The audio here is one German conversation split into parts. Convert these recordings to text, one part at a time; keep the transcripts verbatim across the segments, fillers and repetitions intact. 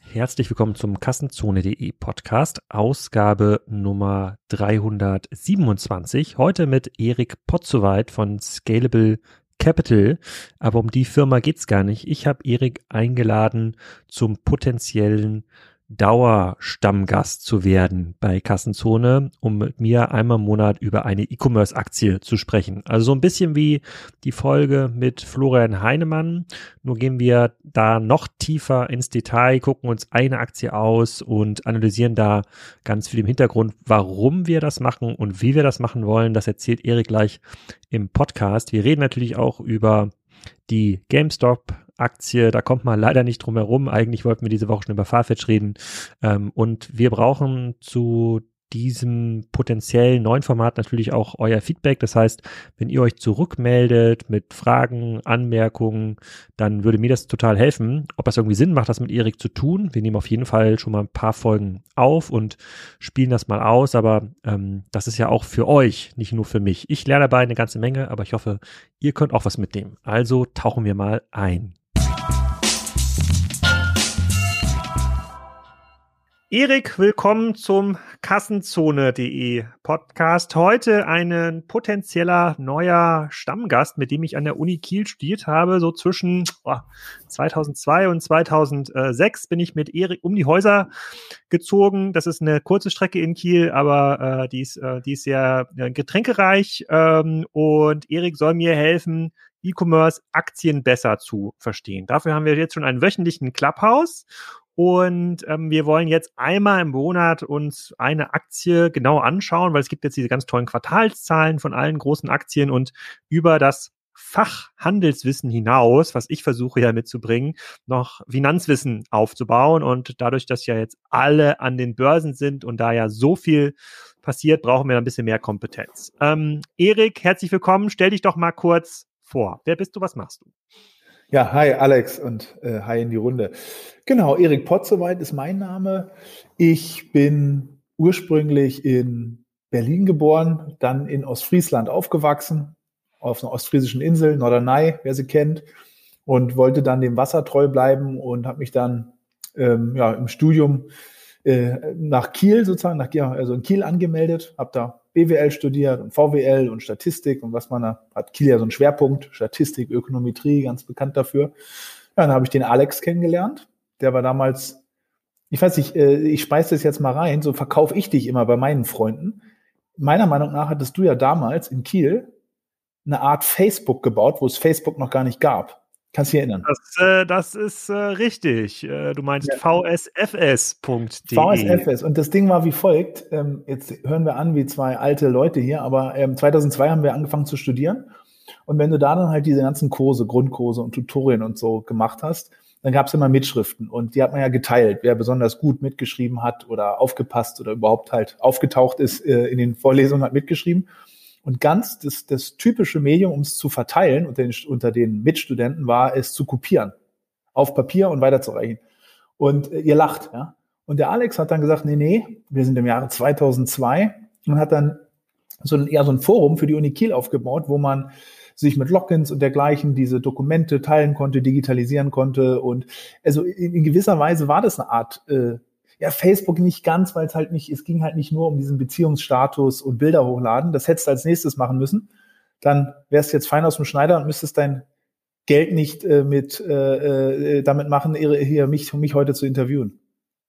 Herzlich willkommen zum Kassenzone.de Podcast, Ausgabe Nummer dreihundertsiebenundzwanzig. Heute mit Erik Potzowait von Scalable Capital. Aber um die Firma geht's gar nicht. Ich habe Erik eingeladen, zum potenziellen Dauerstammgast zu werden bei Kassenzone, um mit mir einmal im Monat über eine E-Commerce-Aktie zu sprechen. Also so ein bisschen wie die Folge mit Florian Heinemann, nur gehen wir da noch tiefer ins Detail, gucken uns eine Aktie aus und analysieren da ganz viel im Hintergrund, warum wir das machen und wie wir das machen wollen. Das erzählt Erik gleich im Podcast. Wir reden natürlich auch über die GameStop-Aktie, da kommt man leider nicht drum herum. Eigentlich wollten wir diese Woche schon über Farfetch reden. Ähm, und wir brauchen zu diesem potenziellen neuen Format natürlich auch euer Feedback. Das heißt, wenn ihr euch zurückmeldet mit Fragen, Anmerkungen, dann würde mir das total helfen. Ob das irgendwie Sinn macht, das mit Erik zu tun. Wir nehmen auf jeden Fall schon mal ein paar Folgen auf und spielen das mal aus. Aber ähm, das ist ja auch für euch, nicht nur für mich. Ich lerne dabei eine ganze Menge, aber ich hoffe, ihr könnt auch was mitnehmen. Also tauchen wir mal ein. Erik, willkommen zum Kassenzone.de Podcast. Heute ein potenzieller neuer Stammgast, mit dem ich an der Uni Kiel studiert habe. So zwischen oh, zweitausendzwei und zweitausendsechs bin ich mit Erik um die Häuser gezogen. Das ist eine kurze Strecke in Kiel, aber äh, die ist, äh, die ist sehr äh, getränkereich. Ähm, und Erik soll mir helfen, E-Commerce-Aktien besser zu verstehen. Dafür haben wir jetzt schon einen wöchentlichen Clubhouse. Und ähm, wir wollen jetzt einmal im Monat uns eine Aktie genau anschauen, weil es gibt jetzt diese ganz tollen Quartalszahlen von allen großen Aktien und über das Fachhandelswissen hinaus, was ich versuche ja mitzubringen, noch Finanzwissen aufzubauen. Und dadurch, dass ja jetzt alle an den Börsen sind und da ja so viel passiert, brauchen wir ein bisschen mehr Kompetenz. Ähm, Erik, herzlich willkommen. Stell dich doch mal kurz vor. Wer bist du, was machst du? Ja, hi Alex und äh, hi in die Runde. Genau, Erik Potzowait ist mein Name. Ich bin ursprünglich in Berlin geboren, dann in Ostfriesland aufgewachsen, auf einer ostfriesischen Insel, Norderney, wer sie kennt, und wollte dann dem Wasser treu bleiben und habe mich dann ähm, ja, im Studium äh, nach Kiel sozusagen, nach, also in Kiel angemeldet, habe da B W L studiert und V W L und Statistik und was man da hat. Kiel ja so einen Schwerpunkt, Statistik, Ökonometrie, ganz bekannt dafür. Ja, dann habe ich den Alex kennengelernt. Der war damals, ich weiß nicht, ich speise das jetzt mal rein, so verkaufe ich dich immer bei meinen Freunden. Meiner Meinung nach hattest du ja damals in Kiel eine Art Facebook gebaut, wo es Facebook noch gar nicht gab. Kannst du dich erinnern? Das, äh, das ist äh, richtig. Äh, du meinst ja. v s f s punkt d e. V S F S. Und das Ding war wie folgt. Ähm, jetzt hören wir an wie zwei alte Leute hier, aber ähm, zweitausendzwei haben wir angefangen zu studieren. Und wenn du da dann halt diese ganzen Kurse, Grundkurse und Tutorien und so gemacht hast, dann gab es immer Mitschriften. Und die hat man ja geteilt, wer besonders gut mitgeschrieben hat oder aufgepasst oder überhaupt halt aufgetaucht ist äh, in den Vorlesungen, hat mitgeschrieben. Und ganz das, das typische Medium, um es zu verteilen unter den, unter den Mitstudenten, war es zu kopieren. Auf Papier und weiterzureichen. Und äh, ihr lacht, ja. Und der Alex hat dann gesagt, nee, nee, wir sind im Jahre zweitausendzwei und hat dann so ein, eher so ein Forum für die Uni Kiel aufgebaut, wo man sich mit Logins und dergleichen diese Dokumente teilen konnte, digitalisieren konnte. Und also in, in gewisser Weise war das eine Art äh, ja, Facebook nicht ganz, weil es halt nicht, es ging halt nicht nur um diesen Beziehungsstatus und Bilder hochladen. Das hättest du als nächstes machen müssen. Dann wärst du jetzt fein aus dem Schneider und müsstest dein Geld nicht äh, mit äh, äh, damit machen, hier mich, mich heute zu interviewen.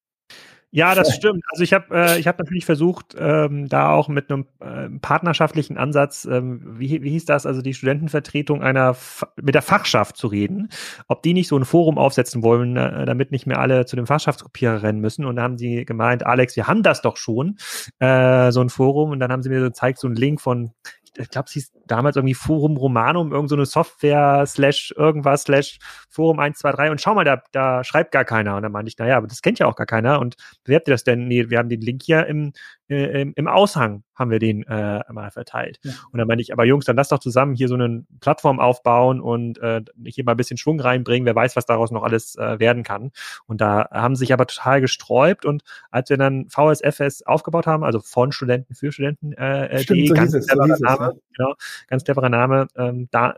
Ja, das stimmt. Also ich habe äh, ich habe natürlich versucht, ähm, da auch mit einem äh, partnerschaftlichen Ansatz, ähm, wie, wie hieß das, also die Studentenvertretung einer mit der Fachschaft zu reden, ob die nicht so ein Forum aufsetzen wollen, äh, damit nicht mehr alle zu dem Fachschaftskopierer rennen müssen. Und da haben sie gemeint, Alex, wir haben das doch schon, äh, so ein Forum. Und dann haben sie mir so gezeigt, so einen Link von, ich glaube, es hieß damals irgendwie Forum Romanum, irgend so eine Software slash irgendwas slash Forum eins, zwei, drei und schau mal, da, da schreibt gar keiner. Und dann meinte ich, naja, aber das kennt ja auch gar keiner und bewerbt ihr das denn? Nee, wir haben den Link hier im, äh, im, im Aushang, haben wir den äh, mal verteilt. Ja. Und dann meinte ich, aber Jungs, dann lass doch zusammen hier so eine Plattform aufbauen und äh, hier mal ein bisschen Schwung reinbringen, wer weiß, was daraus noch alles äh, werden kann. Und da haben sich aber total gesträubt und als wir dann V S F S aufgebaut haben, also von Studenten für Studenten, äh, Stimmt, die so ganz hieß es, cleverer so Name, es, ja. genau, ganz cleverer Name, ähm, da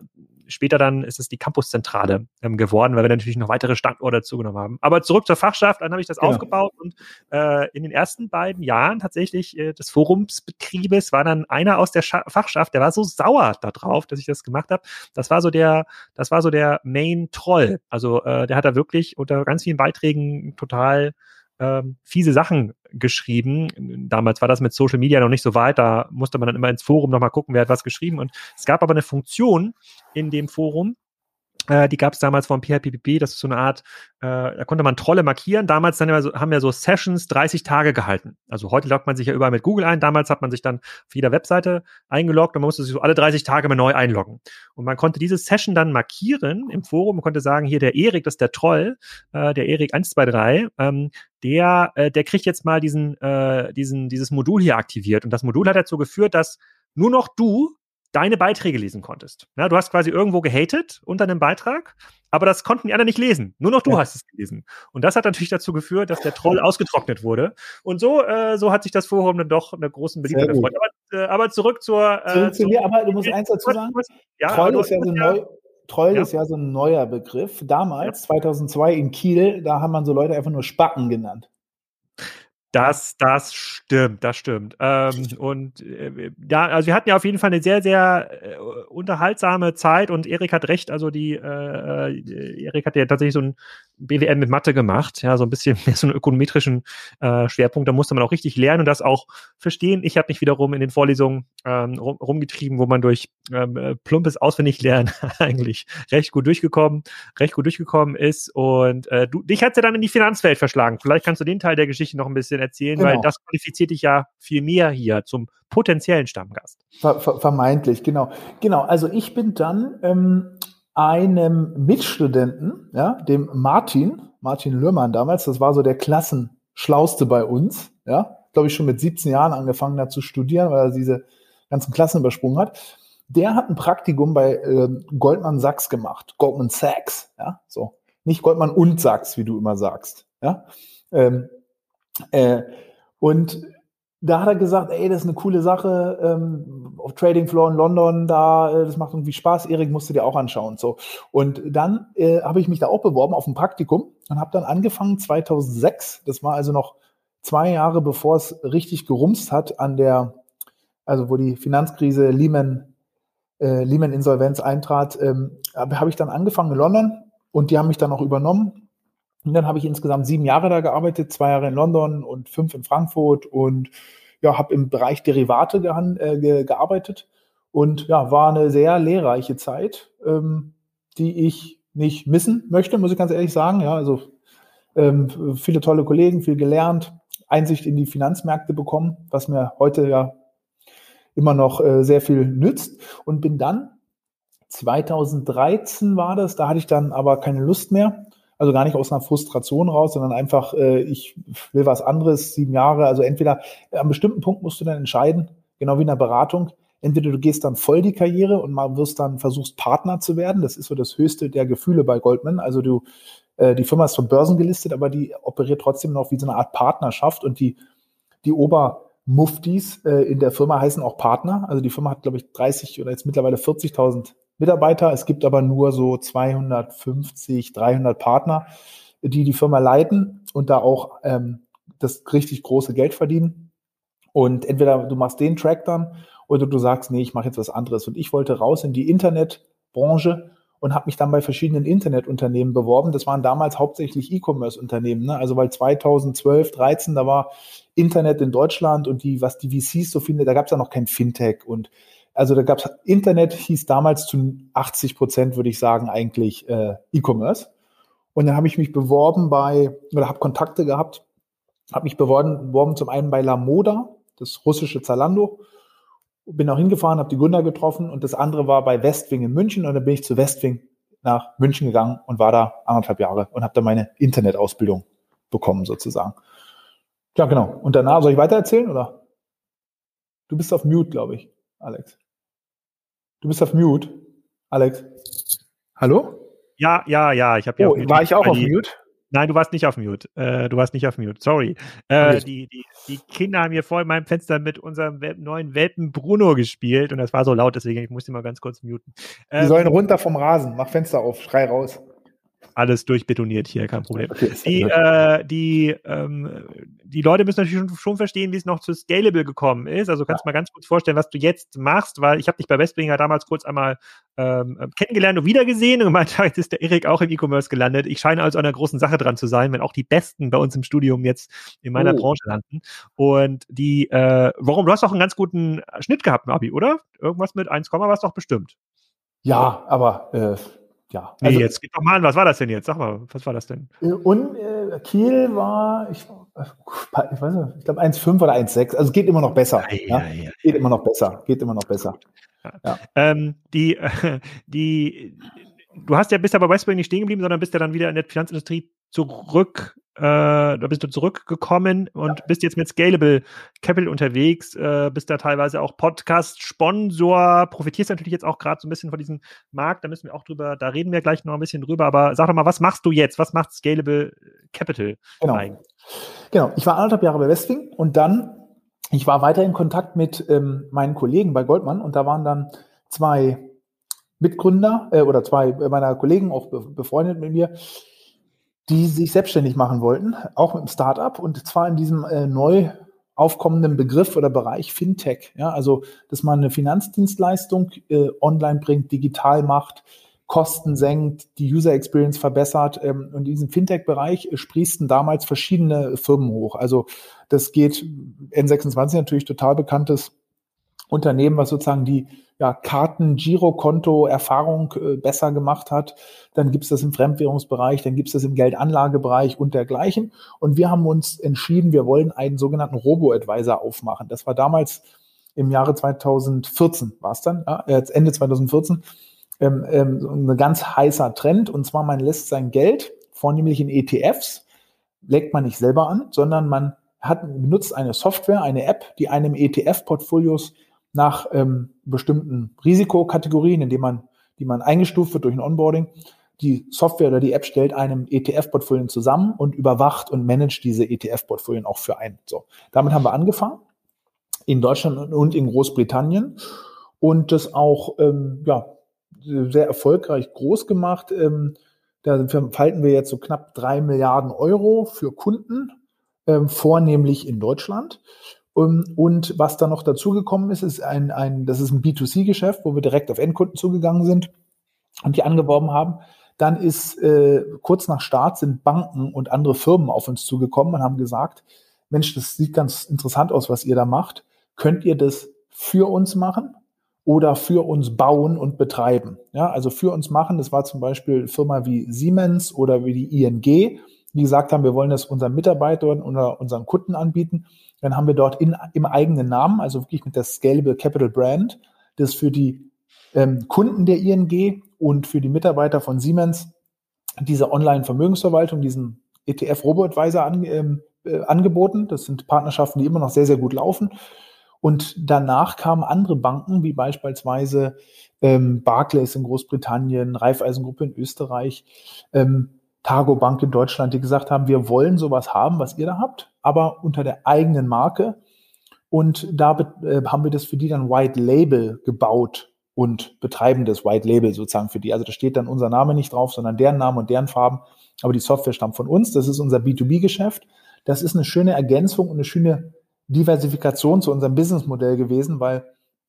später dann ist es die Campuszentrale ähm, geworden, weil wir natürlich noch weitere Standorte dazugenommen haben. Aber zurück zur Fachschaft, dann habe ich das genau. aufgebaut und äh, in den ersten beiden Jahren tatsächlich äh, des Forumsbetriebes war dann einer aus der Scha- Fachschaft, der war so sauer darauf, dass ich das gemacht habe. Das war so der, das war so der Main-Troll. Also äh, der hat da wirklich unter ganz vielen Beiträgen total ähm, fiese Sachen geschrieben. Damals war das mit Social Media noch nicht so weit, da musste man dann immer ins Forum nochmal gucken, wer hat was geschrieben. Und es gab aber eine Funktion in dem Forum, äh, die gab es damals vom P H P P P, das ist so eine Art, äh, da konnte man Trolle markieren. Damals dann immer so, haben wir so Sessions dreißig Tage gehalten. Also heute loggt man sich ja überall mit Google ein. Damals hat man sich dann auf jeder Webseite eingeloggt und man musste sich so alle dreißig Tage mal neu einloggen. Und man konnte diese Session dann markieren im Forum und konnte sagen, hier der Erik, das ist der Troll, äh, der Erik eins zwei drei, ähm, der, äh, der kriegt jetzt mal diesen, äh, diesen, dieses Modul hier aktiviert. Und das Modul hat dazu geführt, dass nur noch du deine Beiträge lesen konntest. Ja, du hast quasi irgendwo gehatet unter einem Beitrag, aber das konnten die anderen nicht lesen. Nur noch du ja. hast es gelesen. Und das hat natürlich dazu geführt, dass der Troll ausgetrocknet wurde. Und so, äh, so hat sich das Forum dann doch einer großen Beliebtheit erfreut. Aber, äh, aber zurück zur... Äh, zurück zu mir, aber du musst eins dazu sagen. Ja, Troll ist ja so neu... Troll ja. ist ja so ein neuer Begriff. Damals, ja. zweitausendzwei in Kiel, da haben man so Leute einfach nur Spacken genannt. Das, das stimmt, das stimmt. Ähm, und äh, ja, also wir hatten ja auf jeden Fall eine sehr, sehr äh, unterhaltsame Zeit und Erik hat recht, also die, äh, Erik hat ja tatsächlich so ein B W L mit Mathe gemacht, ja, so ein bisschen mehr so einen ökonometrischen äh, Schwerpunkt, da musste man auch richtig lernen und das auch verstehen. Ich habe mich wiederum in den Vorlesungen ähm, rum, rumgetrieben, wo man durch ähm, plumpes Auswendiglernen eigentlich recht gut durchgekommen, recht gut durchgekommen ist und äh, du, dich hat's ja dann in die Finanzwelt verschlagen. Vielleicht kannst du den Teil der Geschichte noch ein bisschen erzählen, genau. weil das qualifiziert dich ja viel mehr hier zum potenziellen Stammgast. Ver, ver, vermeintlich, genau. Genau, also ich bin dann ähm, einem Mitstudenten, ja, dem Martin, Martin Lührmann damals, das war so der Klassenschlauste bei uns, ja, glaube ich schon mit siebzehn Jahren angefangen hat zu studieren, weil er diese ganzen Klassen übersprungen hat. Der hat ein Praktikum bei äh, Goldman Sachs gemacht, Goldman Sachs, ja, so. Nicht Goldman und Sachs, wie du immer sagst, ja. Ähm, Äh, und da hat er gesagt, ey, das ist eine coole Sache, ähm, auf Trading Floor in London, da, äh, das macht irgendwie Spaß, Erik, musst du dir auch anschauen. So. Und dann äh, habe ich mich da auch beworben auf ein Praktikum und habe dann angefangen zweitausendsechs, das war also noch zwei Jahre, bevor es richtig gerumst hat an der, also wo die Finanzkrise Lehman, äh, Lehman-Insolvenz eintrat, ähm, habe ich dann angefangen in London und die haben mich dann auch übernommen. Und dann habe ich insgesamt sieben Jahre da gearbeitet, zwei Jahre in London und fünf in Frankfurt und ja, habe im Bereich Derivate gehan- äh, ge- gearbeitet und ja, war eine sehr lehrreiche Zeit, ähm, die ich nicht missen möchte, muss ich ganz ehrlich sagen. Ja, also ähm, viele tolle Kollegen, viel gelernt, Einsicht in die Finanzmärkte bekommen, was mir heute ja immer noch äh, sehr viel nützt und bin dann zweitausenddreizehn war das, da hatte ich dann aber keine Lust mehr. Also gar nicht aus einer Frustration raus, sondern einfach, äh, ich will was anderes, sieben Jahre. Also entweder, äh, an bestimmten Punkt musst du dann entscheiden, genau wie in der Beratung, entweder du gehst dann voll die Karriere und mal wirst dann, versuchst Partner zu werden. Das ist so das höchste der Gefühle bei Goldman. Also du, äh, die Firma ist von Börsen gelistet, aber die operiert trotzdem noch wie so eine Art Partnerschaft und die, die Obermuftis äh, in der Firma heißen auch Partner. Also die Firma hat, glaube ich, dreißig oder jetzt mittlerweile vierzigtausend Mitarbeiter. Es gibt aber nur so zweihundertfünfzig, dreihundert Partner, die die Firma leiten und da auch ähm, das richtig große Geld verdienen. Und entweder du machst den Track dann oder du sagst, nee, ich mache jetzt was anderes. Und ich wollte raus in die Internetbranche und habe mich dann bei verschiedenen Internetunternehmen beworben. Das waren damals hauptsächlich E-Commerce-Unternehmen, ne? Also weil zweitausendzwölf, dreizehn, da war Internet in Deutschland und die, was die V Cs so finden, da gab es ja noch kein Fintech und also da gab es, Internet hieß damals zu achtzig Prozent, würde ich sagen, eigentlich äh, E-Commerce. Und dann habe ich mich beworben bei, oder habe Kontakte gehabt, habe mich beworben, beworben zum einen bei La Moda, das russische Zalando, bin auch hingefahren, habe die Gründer getroffen und das andere war bei Westwing in München und dann bin ich zu Westwing nach München gegangen und war da anderthalb Jahre und habe da meine Internetausbildung bekommen sozusagen. Ja, genau. Und danach, soll ich weiter erzählen oder? Du bist auf Mute, glaube ich, Alex. Du bist auf Mute, Alex. Hallo? Ja, ja, ja, ich habe ja oh, auf Mute. War ich auch auf Mute? Nein, du warst nicht auf Mute. Äh, du warst nicht auf Mute. Sorry. Äh, die, die, die Kinder haben hier vor meinem Fenster mit unserem Wel- neuen Welpen Bruno gespielt und das war so laut, deswegen ich musste mal ganz kurz muten. Die sollen Ähm, runter vom Rasen. Mach Fenster auf, schrei raus. alles durchbetoniert hier, kein Problem. Okay, Die, äh, die, ähm, die Leute müssen natürlich schon, schon verstehen, wie es noch zu Scalable gekommen ist. Also kannst du mal ganz kurz vorstellen, was du jetzt machst, weil ich habe dich bei Westwing ja damals kurz einmal ähm, kennengelernt und wiedergesehen und gemeint, jetzt ist der Erik auch im E-Commerce gelandet. Ich scheine also an einer großen Sache dran zu sein, wenn auch die Besten bei uns im Studium jetzt in meiner Oh. Branche landen. Und die, äh, warum, du hast doch einen ganz guten Schnitt gehabt im Abi, oder? Irgendwas mit eins, war es doch bestimmt. Ja, aber äh, ja. Nee, Also, jetzt gib doch mal an, was war das denn jetzt? Sag mal, was war das denn? und äh, Kiel war, ich, ich weiß nicht, ich glaube eins Komma fünf oder eins Komma sechs. Also es geht immer noch besser. Ja, Ja, ja, ja. Geht immer noch besser. Geht immer noch besser. Ja. Ja. Ähm, die, äh, die, du hast ja bist ja bei Westwing nicht stehen geblieben, sondern bist ja dann wieder in der Finanzindustrie zurück, äh, da bist du zurückgekommen und ja. bist jetzt mit Scalable Capital unterwegs, äh, bist da teilweise auch Podcast-Sponsor, profitierst natürlich jetzt auch gerade so ein bisschen von diesem Markt, da müssen wir auch drüber, da reden wir gleich noch ein bisschen drüber, aber sag doch mal, was machst du jetzt? Was macht Scalable Capital genau. eigentlich? Genau, ich war anderthalb Jahre bei Westwing und dann, ich war weiter in Kontakt mit ähm, meinen Kollegen bei Goldman und da waren dann zwei Mitgründer äh, oder zwei meiner Kollegen, auch be- befreundet mit mir, die sich selbstständig machen wollten, auch mit einem Startup und zwar in diesem äh, neu aufkommenden Begriff oder Bereich Fintech. Ja, also, dass man eine Finanzdienstleistung äh, online bringt, digital macht, Kosten senkt, die User Experience verbessert. Ähm, und in diesem Fintech-Bereich äh, sprießten damals verschiedene Firmen hoch. Also das geht N sechsundzwanzig natürlich total bekanntes Unternehmen, was sozusagen die ja, Karten-Girokonto-Erfahrung äh, besser gemacht hat. Dann gibt es das im Fremdwährungsbereich, dann gibt es das im Geldanlagebereich und dergleichen. Und wir haben uns entschieden, wir wollen einen sogenannten Robo-Advisor aufmachen. Das war damals im Jahre zweitausendvierzehn, war es dann, ja, Ende zweitausendvierzehn, ähm, ähm, ein ganz heißer Trend. Und zwar, man lässt sein Geld, vornehmlich in E T Fs, legt man nicht selber an, sondern man hat, benutzt eine Software, eine App, die einem E T F-Portfolios nach ähm, bestimmten Risikokategorien, indem man, die man eingestuft wird durch ein Onboarding, die Software oder die App stellt einem E T F-Portfolien zusammen und überwacht und managt diese E T F-Portfolien auch für einen. So, damit haben wir angefangen in Deutschland und in Großbritannien und das auch ähm, ja sehr erfolgreich groß gemacht. Ähm, da verwalten wir jetzt so knapp drei Milliarden Euro für Kunden, ähm, vornehmlich in Deutschland. Und was da noch dazugekommen ist, ist ein, ein, das ist ein B zwei C-Geschäft, wo wir direkt auf Endkunden zugegangen sind und die angeworben haben. Dann ist äh, kurz nach Start sind Banken und andere Firmen auf uns zugekommen und haben gesagt, Mensch, das sieht ganz interessant aus, was ihr da macht. Könnt ihr das für uns machen oder für uns bauen und betreiben? Ja, also für uns machen, das war zum Beispiel Firma wie Siemens oder wie die I N G, die gesagt haben, wir wollen das unseren Mitarbeitern oder unseren Kunden anbieten. Dann haben wir dort in, im eigenen Namen, also wirklich mit der Scalable Capital Brand, das für die ähm, Kunden der I N G und für die Mitarbeiter von Siemens diese Online-Vermögensverwaltung, diesen E T F-Robo-Advisor an, ähm, äh, angeboten. Das sind Partnerschaften, die immer noch sehr, sehr gut laufen. Und danach kamen andere Banken, wie beispielsweise ähm, Barclays in Großbritannien, Raiffeisengruppe in Österreich, ähm, Targo Bank in Deutschland, die gesagt haben, wir wollen sowas haben, was ihr da habt, aber unter der eigenen Marke. Und da äh, haben wir das für die dann White Label gebaut und betreiben das White Label sozusagen für die. Also da steht dann unser Name nicht drauf, sondern deren Name und deren Farben. Aber die Software stammt von uns. Das ist unser B zwei B-Geschäft. Das ist eine schöne Ergänzung und eine schöne Diversifikation zu unserem Businessmodell gewesen, weil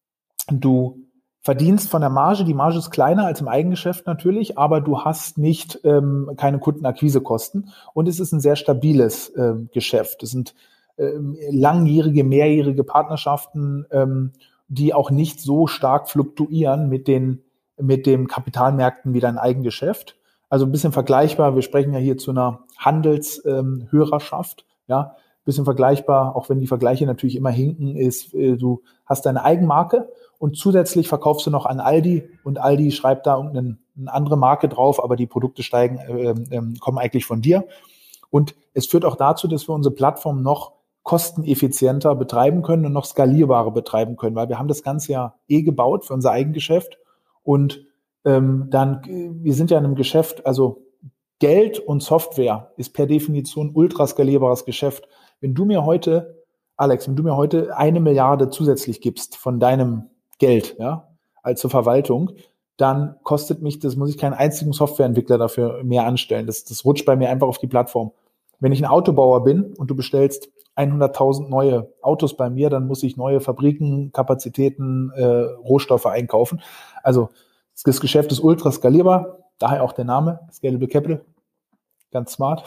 du verdienst von der Marge, die Marge ist kleiner als im Eigengeschäft natürlich, aber du hast nicht ähm, keine Kundenakquisekosten und es ist ein sehr stabiles ähm, Geschäft. Es sind ähm, langjährige, mehrjährige Partnerschaften, ähm, die auch nicht so stark fluktuieren mit den mit den Kapitalmärkten wie dein Eigengeschäft. Also ein bisschen vergleichbar. Wir sprechen ja hier zu einer Handelshörerschaft, ja, ein bisschen vergleichbar, auch wenn die Vergleiche natürlich immer hinken, ist, äh, du hast deine Eigenmarke. Und zusätzlich verkaufst du noch an Aldi und Aldi schreibt da eine, eine andere Marke drauf, aber die Produkte steigen, äh, äh, kommen eigentlich von dir. Und es führt auch dazu, dass wir unsere Plattform noch kosteneffizienter betreiben können und noch skalierbarer betreiben können, weil wir haben das Ganze ja eh gebaut für unser Eigengeschäft. Und ähm, dann, wir sind ja in einem Geschäft, also Geld und Software ist per Definition ultra skalierbares Geschäft. Wenn du mir heute, Alex, wenn du mir heute eine Milliarde zusätzlich gibst von deinem Geld, ja, als zur Verwaltung, dann kostet mich, das muss ich keinen einzigen Softwareentwickler dafür mehr anstellen. Das, das rutscht bei mir einfach auf die Plattform. Wenn ich ein Autobauer bin und du bestellst hunderttausend neue Autos bei mir, dann muss ich neue Fabriken, Kapazitäten, äh, Rohstoffe einkaufen. Also das Geschäft ist ultra skalierbar, daher auch der Name, Scalable Capital. Ganz smart.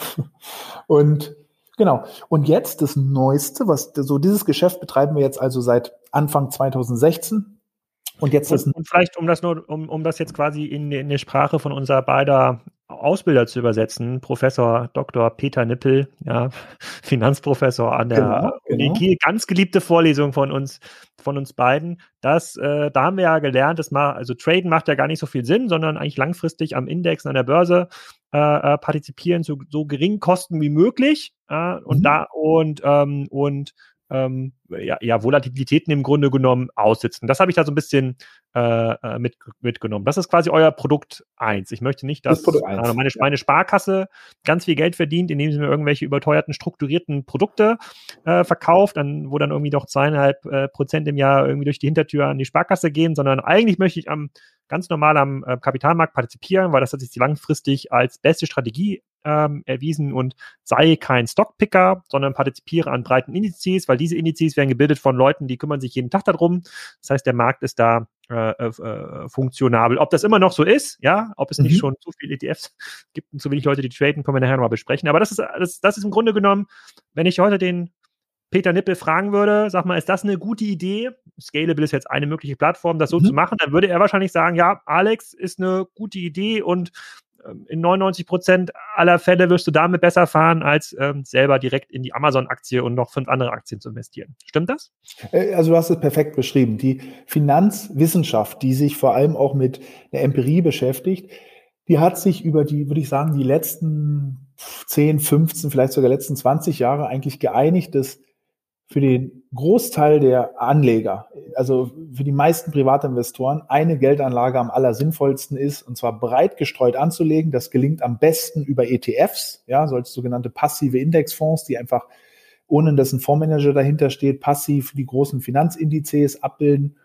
Und genau. Und jetzt das Neueste, was so dieses Geschäft betreiben wir jetzt also seit Anfang zwanzig sechzehn. Und jetzt und, das und vielleicht, um das nur, um, um das jetzt quasi in, in die Sprache von unserer beider Ausbilder zu übersetzen, Professor Doktor Peter Nippel, ja, Finanzprofessor an der genau, Uni genau. Kiel, ganz geliebte Vorlesung von uns, von uns beiden. Das, äh, da haben wir ja gelernt, das mal, also Traden macht ja gar nicht so viel Sinn, sondern eigentlich langfristig am Index, an der Börse äh, äh, partizipieren zu so geringen Kosten wie möglich. Äh, und Mhm. da und ähm, und Ähm, ja, ja, Volatilitäten im Grunde genommen aussitzen. Das habe ich da so ein bisschen äh, mit, mitgenommen. Das ist quasi euer Produkt eins. Ich möchte nicht, dass Das eins, äh, meine, ja. meine Sparkasse ganz viel Geld verdient, indem sie mir irgendwelche überteuerten, strukturierten Produkte äh, verkauft, dann, wo dann irgendwie doch zweieinhalb äh, Prozent im Jahr irgendwie durch die Hintertür an die Sparkasse gehen, sondern eigentlich möchte ich am ganz normal am äh, Kapitalmarkt partizipieren, weil das hat sich langfristig als beste Strategie ähm, erwiesen und sei kein Stockpicker, sondern partizipiere an breiten Indizes, weil diese Indizes werden gebildet von Leuten, die kümmern sich jeden Tag darum. Das heißt, der Markt ist da äh, äh, funktionabel. Ob das immer noch so ist, ja, ob es Mhm. nicht schon zu viele E T Fs gibt und zu wenig Leute, die traden, können wir nachher nochmal besprechen. Aber das ist, das, das ist im Grunde genommen, wenn ich heute den Peter Nippel fragen würde, sag mal, ist das eine gute Idee? Scalable ist jetzt eine mögliche Plattform, das so Mhm. zu machen. Dann würde er wahrscheinlich sagen, ja, Alex, ist eine gute Idee und ähm, in neunundneunzig Prozent aller Fälle wirst du damit besser fahren, als ähm, selber direkt in die Amazon-Aktie und noch fünf andere Aktien zu investieren. Stimmt das? Also du hast es perfekt beschrieben. Die Finanzwissenschaft, die sich vor allem auch mit der Empirie beschäftigt, die hat sich über die, würde ich sagen, die letzten zehn, fünfzehn, vielleicht sogar letzten zwanzig Jahre eigentlich geeinigt, dass für den Großteil der Anleger, also für die meisten Privatinvestoren, eine Geldanlage am allersinnvollsten ist, und zwar breit gestreut anzulegen. Das gelingt am besten über E T Fs, ja, solche sogenannte passive Indexfonds, die einfach, ohne dass ein Fondsmanager dahinter steht, passiv die großen Finanzindizes abbilden,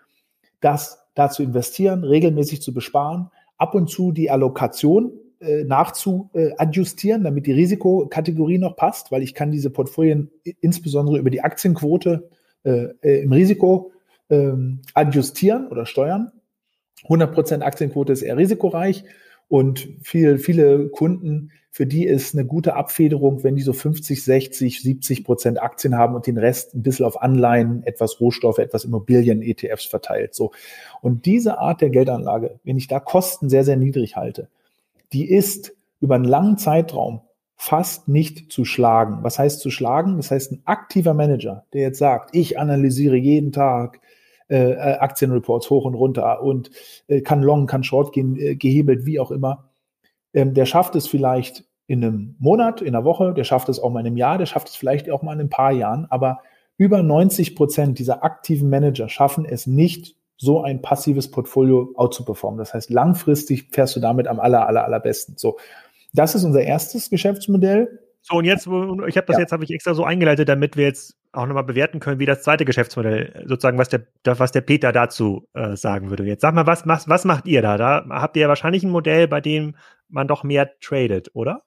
das da zu investieren, regelmäßig zu besparen, ab und zu die Allokation äh, nachzuadjustieren, damit die Risikokategorie noch passt, weil ich kann diese Portfolien insbesondere über die Aktienquote äh, äh, im Risiko äh, adjustieren oder steuern. hundert Prozent Aktienquote ist eher risikoreich und viel, viele Kunden, für die ist eine gute Abfederung, wenn die so fünfzig, sechzig, siebzig Prozent Aktien haben und den Rest ein bisschen auf Anleihen, etwas Rohstoffe, etwas Immobilien, E T Fs verteilt. So. Und diese Art der Geldanlage, wenn ich da Kosten sehr, sehr niedrig halte, die ist über einen langen Zeitraum fast nicht zu schlagen. Was heißt zu schlagen? Das heißt, ein aktiver Manager, der jetzt sagt, ich analysiere jeden Tag äh, Aktienreports hoch und runter und äh, kann long, kann short gehen, äh, gehebelt, wie auch immer, ähm, der schafft es vielleicht in einem Monat, in einer Woche, der schafft es auch mal in einem Jahr, der schafft es vielleicht auch mal in ein paar Jahren, aber über neunzig Prozent dieser aktiven Manager schaffen es nicht, so ein passives Portfolio outzuperformen. Das heißt, langfristig fährst du damit am aller, aller, allerbesten. So, das ist unser erstes Geschäftsmodell. So, und jetzt, ich habe das ja. jetzt, habe ich extra so eingeleitet, damit wir jetzt auch nochmal bewerten können, wie das zweite Geschäftsmodell, sozusagen, was der, was der Peter dazu äh, sagen würde. Jetzt sag mal, was, was, was macht ihr da? Da habt ihr ja wahrscheinlich ein Modell, bei dem man doch mehr tradet, oder?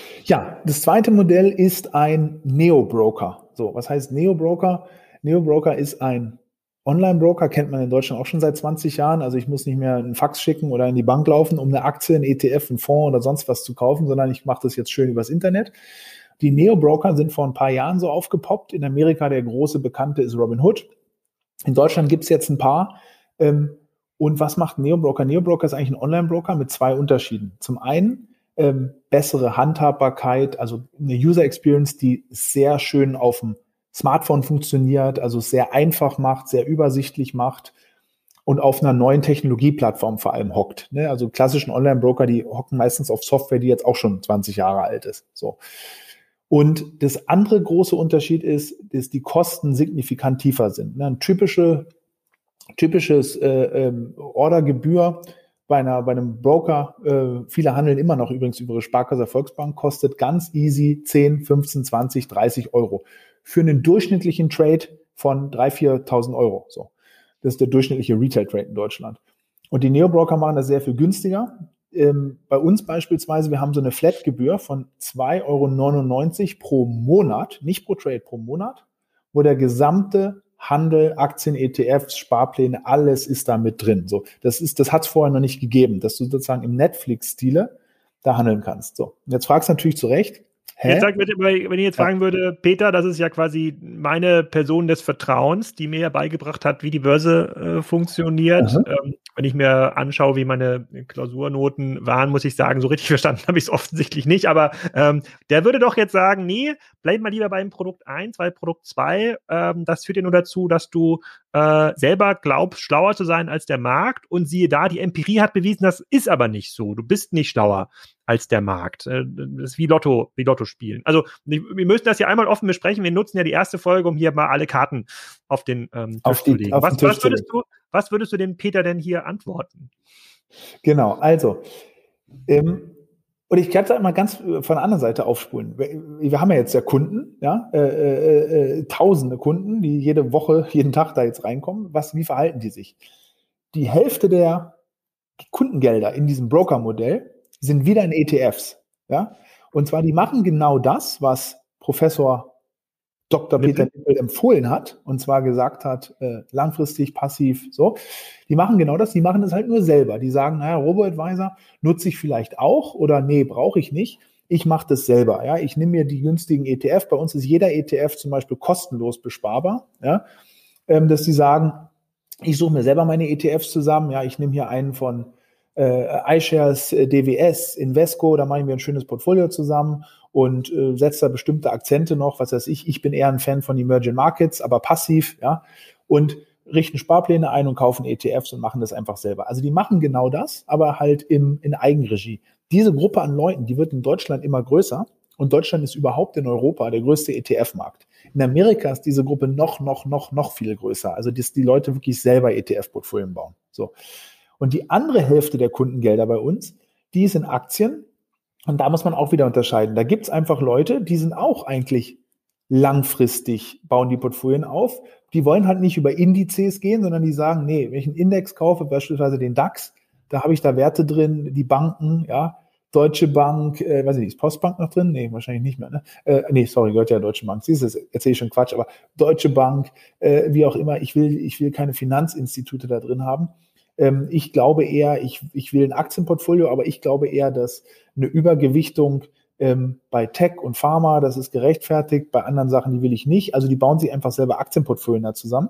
Ja, das zweite Modell ist ein Neo-Broker. So, was heißt Neo-Broker? Neo-Broker ist ein Online-Broker, kennt man in Deutschland auch schon seit zwanzig Jahren. Also ich muss nicht mehr einen Fax schicken oder in die Bank laufen, um eine Aktie, ein E T F, einen Fonds oder sonst was zu kaufen, sondern ich mache das jetzt schön übers Internet. Die Neo-Broker sind vor ein paar Jahren so aufgepoppt. In Amerika der große Bekannte ist Robinhood. In Deutschland gibt es jetzt ein paar. Und was macht Neo-Broker? Neo-Broker ist eigentlich ein Online-Broker mit zwei Unterschieden. Zum einen ähm, bessere Handhabbarkeit, also eine User-Experience, die sehr schön auf dem Smartphone funktioniert, also sehr einfach macht, sehr übersichtlich macht und auf einer neuen Technologieplattform vor allem hockt. Ne? Also klassischen Online-Broker, die hocken meistens auf Software, die jetzt auch schon zwanzig Jahre alt ist. So. Und das andere große Unterschied ist, dass die Kosten signifikant tiefer sind. Ne? Ein typische, typisches äh, ähm, Ordergebühr bei einer, bei einem Broker, äh, viele handeln immer noch übrigens über ihre Sparkasse Volksbank, kostet ganz easy zehn, fünfzehn, zwanzig, dreißig Euro. Für einen durchschnittlichen Trade von dreitausend, viertausend Euro. So. Das ist der durchschnittliche Retail-Trade in Deutschland. Und die Neo-Broker machen das sehr viel günstiger. Ähm, bei uns beispielsweise, wir haben so eine Flat-Gebühr von zwei Euro neunundneunzig pro Monat, nicht pro Trade, pro Monat, wo der gesamte Handel, Aktien, E T Fs, Sparpläne, alles ist da mit drin. So, das ist, das hat es vorher noch nicht gegeben, dass du sozusagen im Netflix-Stile da handeln kannst. So, und jetzt fragst du natürlich zu Recht, hä? Jetzt sag bitte, wenn ich jetzt fragen würde, Peter, das ist ja quasi meine Person des Vertrauens, die mir ja beigebracht hat, wie die Börse äh, funktioniert. Ähm, wenn ich mir anschaue, wie meine Klausurnoten waren, muss ich sagen, so richtig verstanden habe ich es offensichtlich nicht. Aber ähm, der würde doch jetzt sagen, nee, bleib mal lieber beim Produkt eins, weil Produkt zwei, ähm, das führt ja nur dazu, dass du äh, selber glaubst, schlauer zu sein als der Markt. Und siehe da, die Empirie hat bewiesen, das ist aber nicht so. Du bist nicht schlauer als der Markt. Das ist wie Lotto, wie Lotto spielen. Also wir müssen das ja einmal offen besprechen. Wir nutzen ja die erste Folge, um hier mal alle Karten auf den ähm, Tisch auf die, zu legen. auf Was, den Tisch was, würdest du, was würdest du dem Peter denn hier antworten? Genau, also ähm, und ich kann es einmal ganz von der anderen Seite aufspulen. Wir, wir haben ja jetzt ja Kunden, ja, äh, äh, äh, tausende Kunden, die jede Woche, jeden Tag da jetzt reinkommen. Was, wie verhalten die sich? Die Hälfte der Kundengelder in diesem Broker-Modell sind wieder in E T Fs, ja. Und zwar, die machen genau das, was Professor Doktor Peter Nippel empfohlen hat, und zwar gesagt hat, äh, langfristig, passiv, so. Die machen genau das, die machen das halt nur selber. Die sagen, naja, Robo-Advisor nutze ich vielleicht auch oder nee, brauche ich nicht. Ich mache das selber, ja. Ich nehme mir die günstigen E T F. Bei uns ist jeder E T F zum Beispiel kostenlos besparbar, ja. Ähm, dass die sagen, ich suche mir selber meine E T Fs zusammen, ja. Ich nehme hier einen von äh, iShares, äh, D W S, Invesco, da machen wir ein schönes Portfolio zusammen und äh, setzt da bestimmte Akzente noch, was weiß ich, ich bin eher ein Fan von Emerging Markets, aber passiv, ja, und richten Sparpläne ein und kaufen E T Fs und machen das einfach selber. Also die machen genau das, aber halt im, in Eigenregie. Diese Gruppe an Leuten, die wird in Deutschland immer größer und Deutschland ist überhaupt in Europa der größte E T F-Markt. In Amerika ist diese Gruppe noch, noch, noch, noch viel größer. Also dass die Leute wirklich selber E T F-Portfolien bauen. So. Und die andere Hälfte der Kundengelder bei uns, die ist in Aktien. Und da muss man auch wieder unterscheiden. Da gibt's einfach Leute, die sind auch eigentlich langfristig, bauen die Portfolien auf. Die wollen halt nicht über Indizes gehen, sondern die sagen, nee, wenn ich einen Index kaufe, beispielsweise den DAX, da habe ich da Werte drin, die Banken, ja, Deutsche Bank, äh, weiß ich nicht, ist Postbank noch drin? Nee, wahrscheinlich nicht mehr, ne? Äh, nee, sorry, gehört ja Deutsche Bank. Siehst du, erzähle ich schon Quatsch, aber Deutsche Bank, äh, wie auch immer, ich will, ich will keine Finanzinstitute da drin haben. Ähm, ich glaube eher, ich, ich will ein Aktienportfolio, aber ich glaube eher, dass eine Übergewichtung ähm, bei Tech und Pharma, das ist gerechtfertigt, bei anderen Sachen, die will ich nicht. Also die bauen sich einfach selber Aktienportfolien da zusammen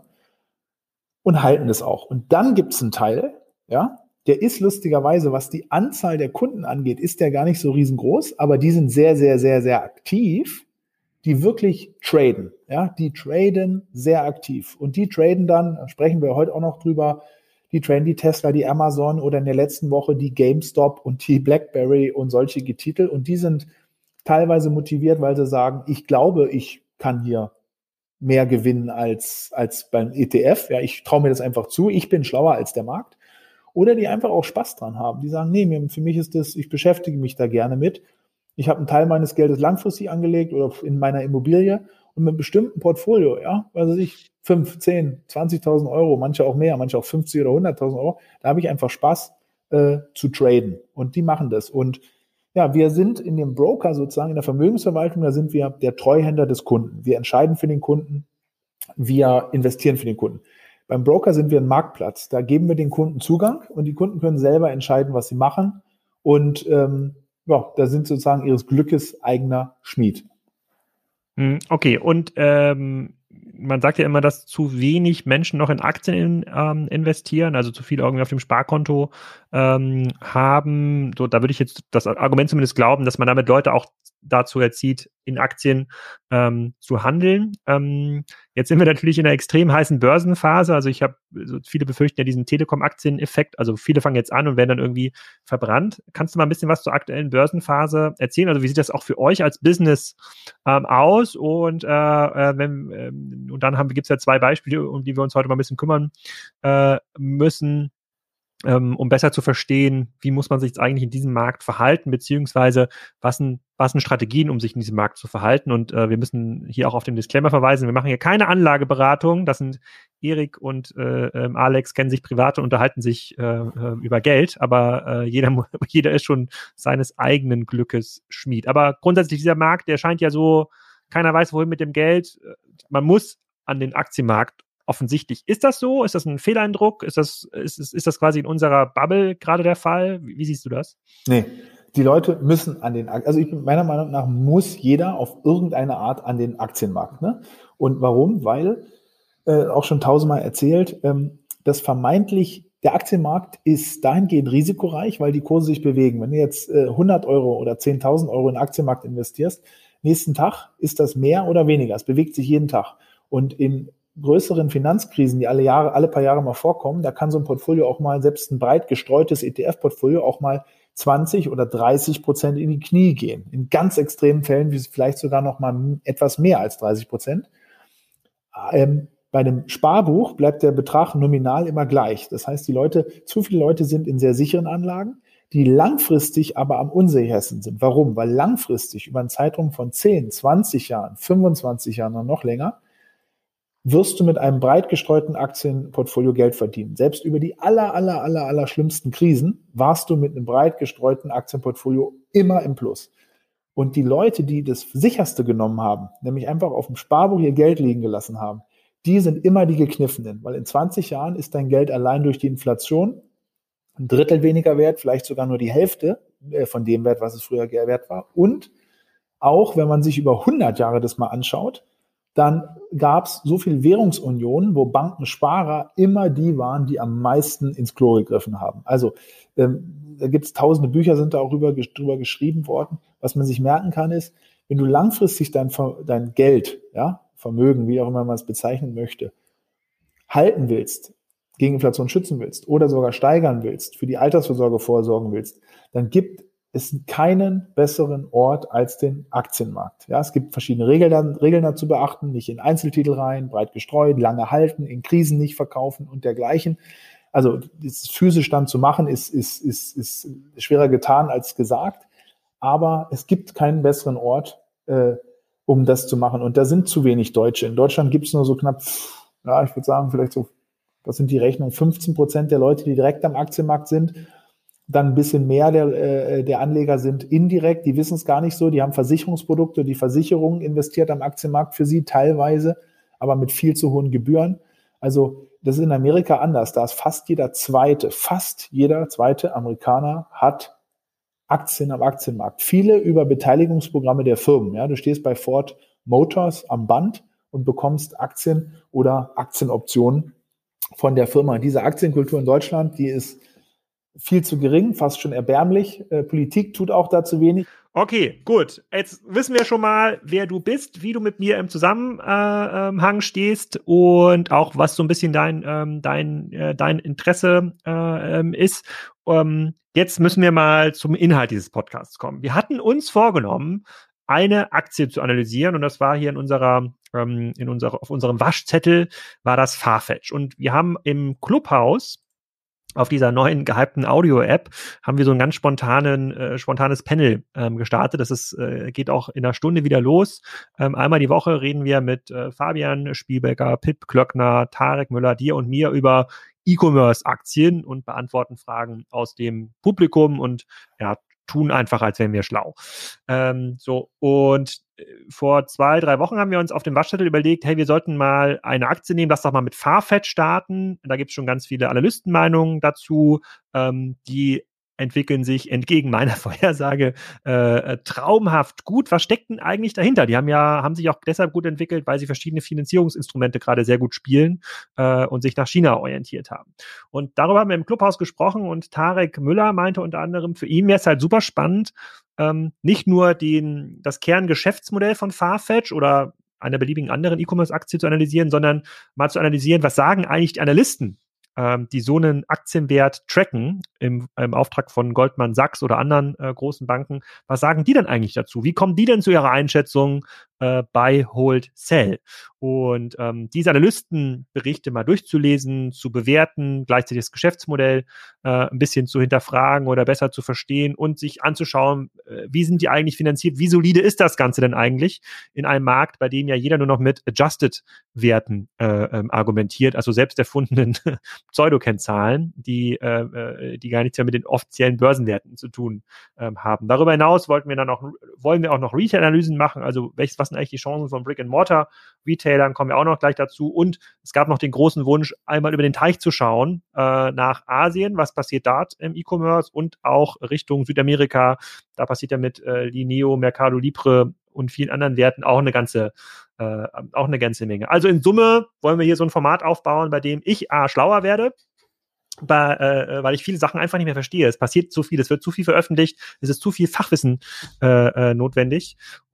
und halten das auch. Und dann gibt es einen Teil, ja, der ist lustigerweise, was die Anzahl der Kunden angeht, ist der gar nicht so riesengroß, aber die sind sehr, sehr, sehr, sehr aktiv, die wirklich traden, ja, die traden sehr aktiv und die traden dann, da sprechen wir heute auch noch drüber, die traden die Tesla, die Amazon oder in der letzten Woche die GameStop und die BlackBerry und solche Titel und die sind teilweise motiviert, weil sie sagen, ich glaube, ich kann hier mehr gewinnen als, als beim E T F, ja, ich traue mir das einfach zu, ich bin schlauer als der Markt. Oder die einfach auch Spaß dran haben. Die sagen, nee, für mich ist das, ich beschäftige mich da gerne mit. Ich habe einen Teil meines Geldes langfristig angelegt oder in meiner Immobilie und mit einem bestimmten Portfolio, ja, was weiß ich, fünf, zehn, zwanzigtausend Euro, manche auch mehr, manche auch fünfzig oder hunderttausend Euro, da habe ich einfach Spaß äh, zu traden. Und die machen das. Und ja, wir sind in dem Broker sozusagen, in der Vermögensverwaltung, da sind wir der Treuhänder des Kunden. Wir entscheiden für den Kunden, wir investieren für den Kunden. Beim Broker sind wir ein Marktplatz. Da geben wir den Kunden Zugang und die Kunden können selber entscheiden, was sie machen. Und ähm, ja, da sind sozusagen ihres Glückes eigener Schmied. Okay, und ähm, man sagt ja immer, dass zu wenig Menschen noch in Aktien in, ähm, investieren, also zu viel irgendwie auf dem Sparkonto ähm, haben. So, da würde ich jetzt das Argument zumindest glauben, dass man damit Leute auch dazu erzieht, in Aktien ähm, zu handeln. Ähm, jetzt sind wir natürlich in einer extrem heißen Börsenphase. Also ich habe, so viele befürchten ja diesen Telekom-Aktien-Effekt. Also viele fangen jetzt an und werden dann irgendwie verbrannt. Kannst du mal ein bisschen was zur aktuellen Börsenphase erzählen? Also wie sieht das auch für euch als Business ähm, aus? Und, äh, wenn, ähm, und dann gibt es ja zwei Beispiele, um die wir uns heute mal ein bisschen kümmern äh, müssen. ähm, um besser zu verstehen, wie muss man sich jetzt eigentlich in diesem Markt verhalten, beziehungsweise was sind, was sind Strategien, um sich in diesem Markt zu verhalten. Und äh, wir müssen hier auch auf den Disclaimer verweisen. Wir machen hier keine Anlageberatung. Das sind Erik und äh, ähm, Alex kennen sich privat und unterhalten sich äh, äh, über Geld, aber äh, jeder, jeder ist schon seines eigenen Glückes Schmied. Aber grundsätzlich dieser Markt, der scheint ja so, keiner weiß, wohin mit dem Geld. Man muss an den Aktienmarkt offensichtlich. Ist das so? Ist das ein Fehleindruck? Ist das, ist, ist, ist das quasi in unserer Bubble gerade der Fall? Wie, wie siehst du das? Nee, die Leute müssen an den, also ich, meiner Meinung nach muss jeder auf irgendeine Art an den Aktienmarkt. Ne? Und warum? Weil, äh, auch schon tausendmal erzählt, ähm, das vermeintlich, der Aktienmarkt ist dahingehend risikoreich, weil die Kurse sich bewegen. Wenn du jetzt äh, hundert Euro oder zehntausend Euro in den Aktienmarkt investierst, nächsten Tag ist das mehr oder weniger. Es bewegt sich jeden Tag. Und in größeren Finanzkrisen, die alle Jahre, alle paar Jahre mal vorkommen, da kann so ein Portfolio auch mal, selbst ein breit gestreutes E T F-Portfolio, auch mal zwanzig oder dreißig Prozent in die Knie gehen. In ganz extremen Fällen, wie vielleicht sogar noch mal etwas mehr als dreißig Prozent. Ähm, bei einem Sparbuch bleibt der Betrag nominal immer gleich. Das heißt, die Leute, zu viele Leute sind in sehr sicheren Anlagen, die langfristig aber am unsichersten sind. Warum? Weil langfristig über einen Zeitraum von zehn, zwanzig Jahren, fünfundzwanzig Jahren oder noch länger wirst du mit einem breit gestreuten Aktienportfolio Geld verdienen. Selbst über die aller, aller, aller, aller schlimmsten Krisen warst du mit einem breit gestreuten Aktienportfolio immer im Plus. Und die Leute, die das sicherste genommen haben, nämlich einfach auf dem Sparbuch ihr Geld liegen gelassen haben, die sind immer die Gekniffenen, weil in zwanzig Jahren ist dein Geld allein durch die Inflation ein Drittel weniger wert, vielleicht sogar nur die Hälfte von dem Wert, was es früher wert war. Und auch, wenn man sich über hundert Jahre das mal anschaut, dann gab es so viel Währungsunionen, wo Bankensparer immer die waren, die am meisten ins Klo gegriffen haben. Also ähm, da gibt es tausende Bücher, sind da auch drüber, drüber geschrieben worden. Was man sich merken kann, ist, wenn du langfristig dein, dein Geld, ja, Vermögen, wie auch immer man es bezeichnen möchte, halten willst, gegen Inflation schützen willst oder sogar steigern willst, für die Altersvorsorge vorsorgen willst, dann gibt es keinen besseren Ort als den Aktienmarkt. Ja, es gibt verschiedene Regeln, Regeln dazu beachten, nicht in Einzeltitel rein, breit gestreut, lange halten, in Krisen nicht verkaufen und dergleichen. Also das physisch dann zu machen, ist, ist, ist, ist schwerer getan als gesagt, aber es gibt keinen besseren Ort, äh, um das zu machen. Und da sind zu wenig Deutsche. In Deutschland gibt es nur so knapp, ja, ich würde sagen, vielleicht so, das sind die Rechnungen, fünfzehn Prozent der Leute, die direkt am Aktienmarkt sind. Dann ein bisschen mehr der, äh, der Anleger sind indirekt, die wissen es gar nicht so, die haben Versicherungsprodukte, die Versicherung investiert am Aktienmarkt für sie teilweise, aber mit viel zu hohen Gebühren. Also das ist in Amerika anders, da ist fast jeder zweite, fast jeder zweite Amerikaner hat Aktien am Aktienmarkt. Viele über Beteiligungsprogramme der Firmen. Ja, du stehst bei Ford Motors am Band und bekommst Aktien oder Aktienoptionen von der Firma. Diese Aktienkultur in Deutschland, die ist viel zu gering, fast schon erbärmlich. Äh, Politik tut auch dazu wenig. Okay, gut. Jetzt wissen wir schon mal, wer du bist, wie du mit mir im Zusammenhang stehst und auch was so ein bisschen dein ähm, dein äh, dein Interesse äh, ist. Ähm, jetzt müssen wir mal zum Inhalt dieses Podcasts kommen. Wir hatten uns vorgenommen, eine Aktie zu analysieren und das war hier in unserer ähm, in unserer auf unserem Waschzettel war das Farfetch und wir haben im Clubhouse auf dieser neuen gehypten Audio-App haben wir so ein ganz spontanen, äh, spontanes Panel ähm, gestartet. Das ist, äh, geht auch in einer Stunde wieder los. Ähm, einmal die Woche reden wir mit äh, Fabian Spielbecker, Pip Klöckner, Tarek Müller, dir und mir über E-Commerce-Aktien und beantworten Fragen aus dem Publikum und ja, tun einfach, als wären wir schlau. Ähm, so, und vor zwei, drei Wochen haben wir uns auf dem Waschzettel überlegt, hey, wir sollten mal eine Aktie nehmen, lass doch mal mit Farfetch starten. Da gibt es schon ganz viele Analystenmeinungen dazu, ähm, die entwickeln sich entgegen meiner Vorhersage äh, traumhaft gut. Was steckt denn eigentlich dahinter? Die haben ja, haben sich auch deshalb gut entwickelt, weil sie verschiedene Finanzierungsinstrumente gerade sehr gut spielen äh, und sich nach China orientiert haben. Und darüber haben wir im Clubhaus gesprochen und Tarek Müller meinte unter anderem, für ihn wäre es halt super spannend, ähm, nicht nur den, das Kerngeschäftsmodell von Farfetch oder einer beliebigen anderen E-Commerce-Aktie zu analysieren, sondern mal zu analysieren, was sagen eigentlich die Analysten, die so einen Aktienwert tracken im, im Auftrag von Goldman Sachs oder anderen äh, großen Banken. Was sagen die denn eigentlich dazu? Wie kommen die denn zu ihrer Einschätzung? äh, Buy, Hold, Sell. Und ähm, diese Analystenberichte mal durchzulesen, zu bewerten, gleichzeitig das Geschäftsmodell äh, ein bisschen zu hinterfragen oder besser zu verstehen und sich anzuschauen, äh, wie sind die eigentlich finanziert, wie solide ist das Ganze denn eigentlich in einem Markt, bei dem ja jeder nur noch mit Adjusted-Werten äh, ähm, argumentiert, also selbst erfundenen Pseudokennzahlen, die, äh, die gar nichts mehr mit den offiziellen Börsenwerten zu tun ähm, haben. Darüber hinaus wollten wir dann auch, wollen wir auch noch Retail-Analysen machen, also welches, was sind eigentlich die Chancen von Brick-and-Mortar Retailern, kommen wir auch noch gleich dazu. Und es gab noch den großen Wunsch, einmal über den Teich zu schauen äh, nach Asien, was passiert dort im E-Commerce und auch Richtung Südamerika. Da passiert ja mit äh, Lineo, Mercado Libre und vielen anderen Werten auch eine ganze äh, auch eine ganze Menge. Also in Summe wollen wir hier so ein Format aufbauen, bei dem ich A, schlauer werde, Bei, äh, weil ich viele Sachen einfach nicht mehr verstehe. Es passiert zu viel, es wird zu viel veröffentlicht, es ist zu viel Fachwissen äh, äh, notwendig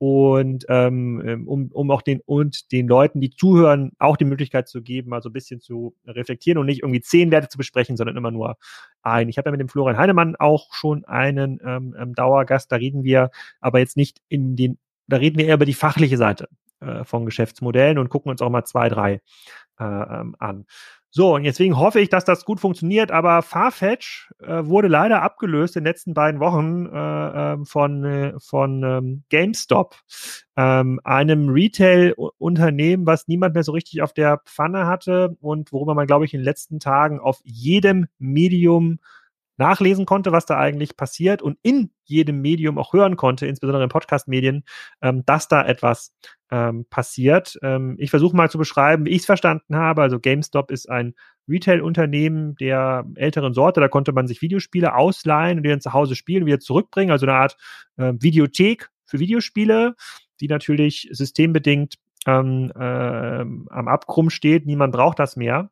und ähm, um, um auch den und den Leuten, die zuhören, auch die Möglichkeit zu geben, mal so ein bisschen zu reflektieren und nicht irgendwie zehn Werte zu besprechen, sondern immer nur ein. Ich habe ja mit dem Florian Heinemann auch schon einen ähm, Dauergast, da reden wir aber jetzt nicht in den, da reden wir eher über die fachliche Seite äh, von Geschäftsmodellen und gucken uns auch mal zwei, drei äh, ähm, an. So, und deswegen hoffe ich, dass das gut funktioniert, aber Farfetch äh, wurde leider abgelöst in den letzten beiden Wochen äh, äh, von, äh, von ähm, GameStop, ähm, einem Retail-Unternehmen, was niemand mehr so richtig auf der Pfanne hatte und worüber man, glaube ich, in den letzten Tagen auf jedem Medium nachlesen konnte, was da eigentlich passiert und in jedem Medium auch hören konnte, insbesondere in Podcast-Medien, ähm, dass da etwas ähm, passiert. Ähm, ich versuche mal zu beschreiben, wie ich es verstanden habe. Also GameStop ist ein Retail-Unternehmen der älteren Sorte. Da konnte man sich Videospiele ausleihen und die dann zu Hause spielen und wieder zurückbringen. Also eine Art äh, Videothek für Videospiele, die natürlich systembedingt ähm, äh, am Abgrund steht. Niemand braucht das mehr.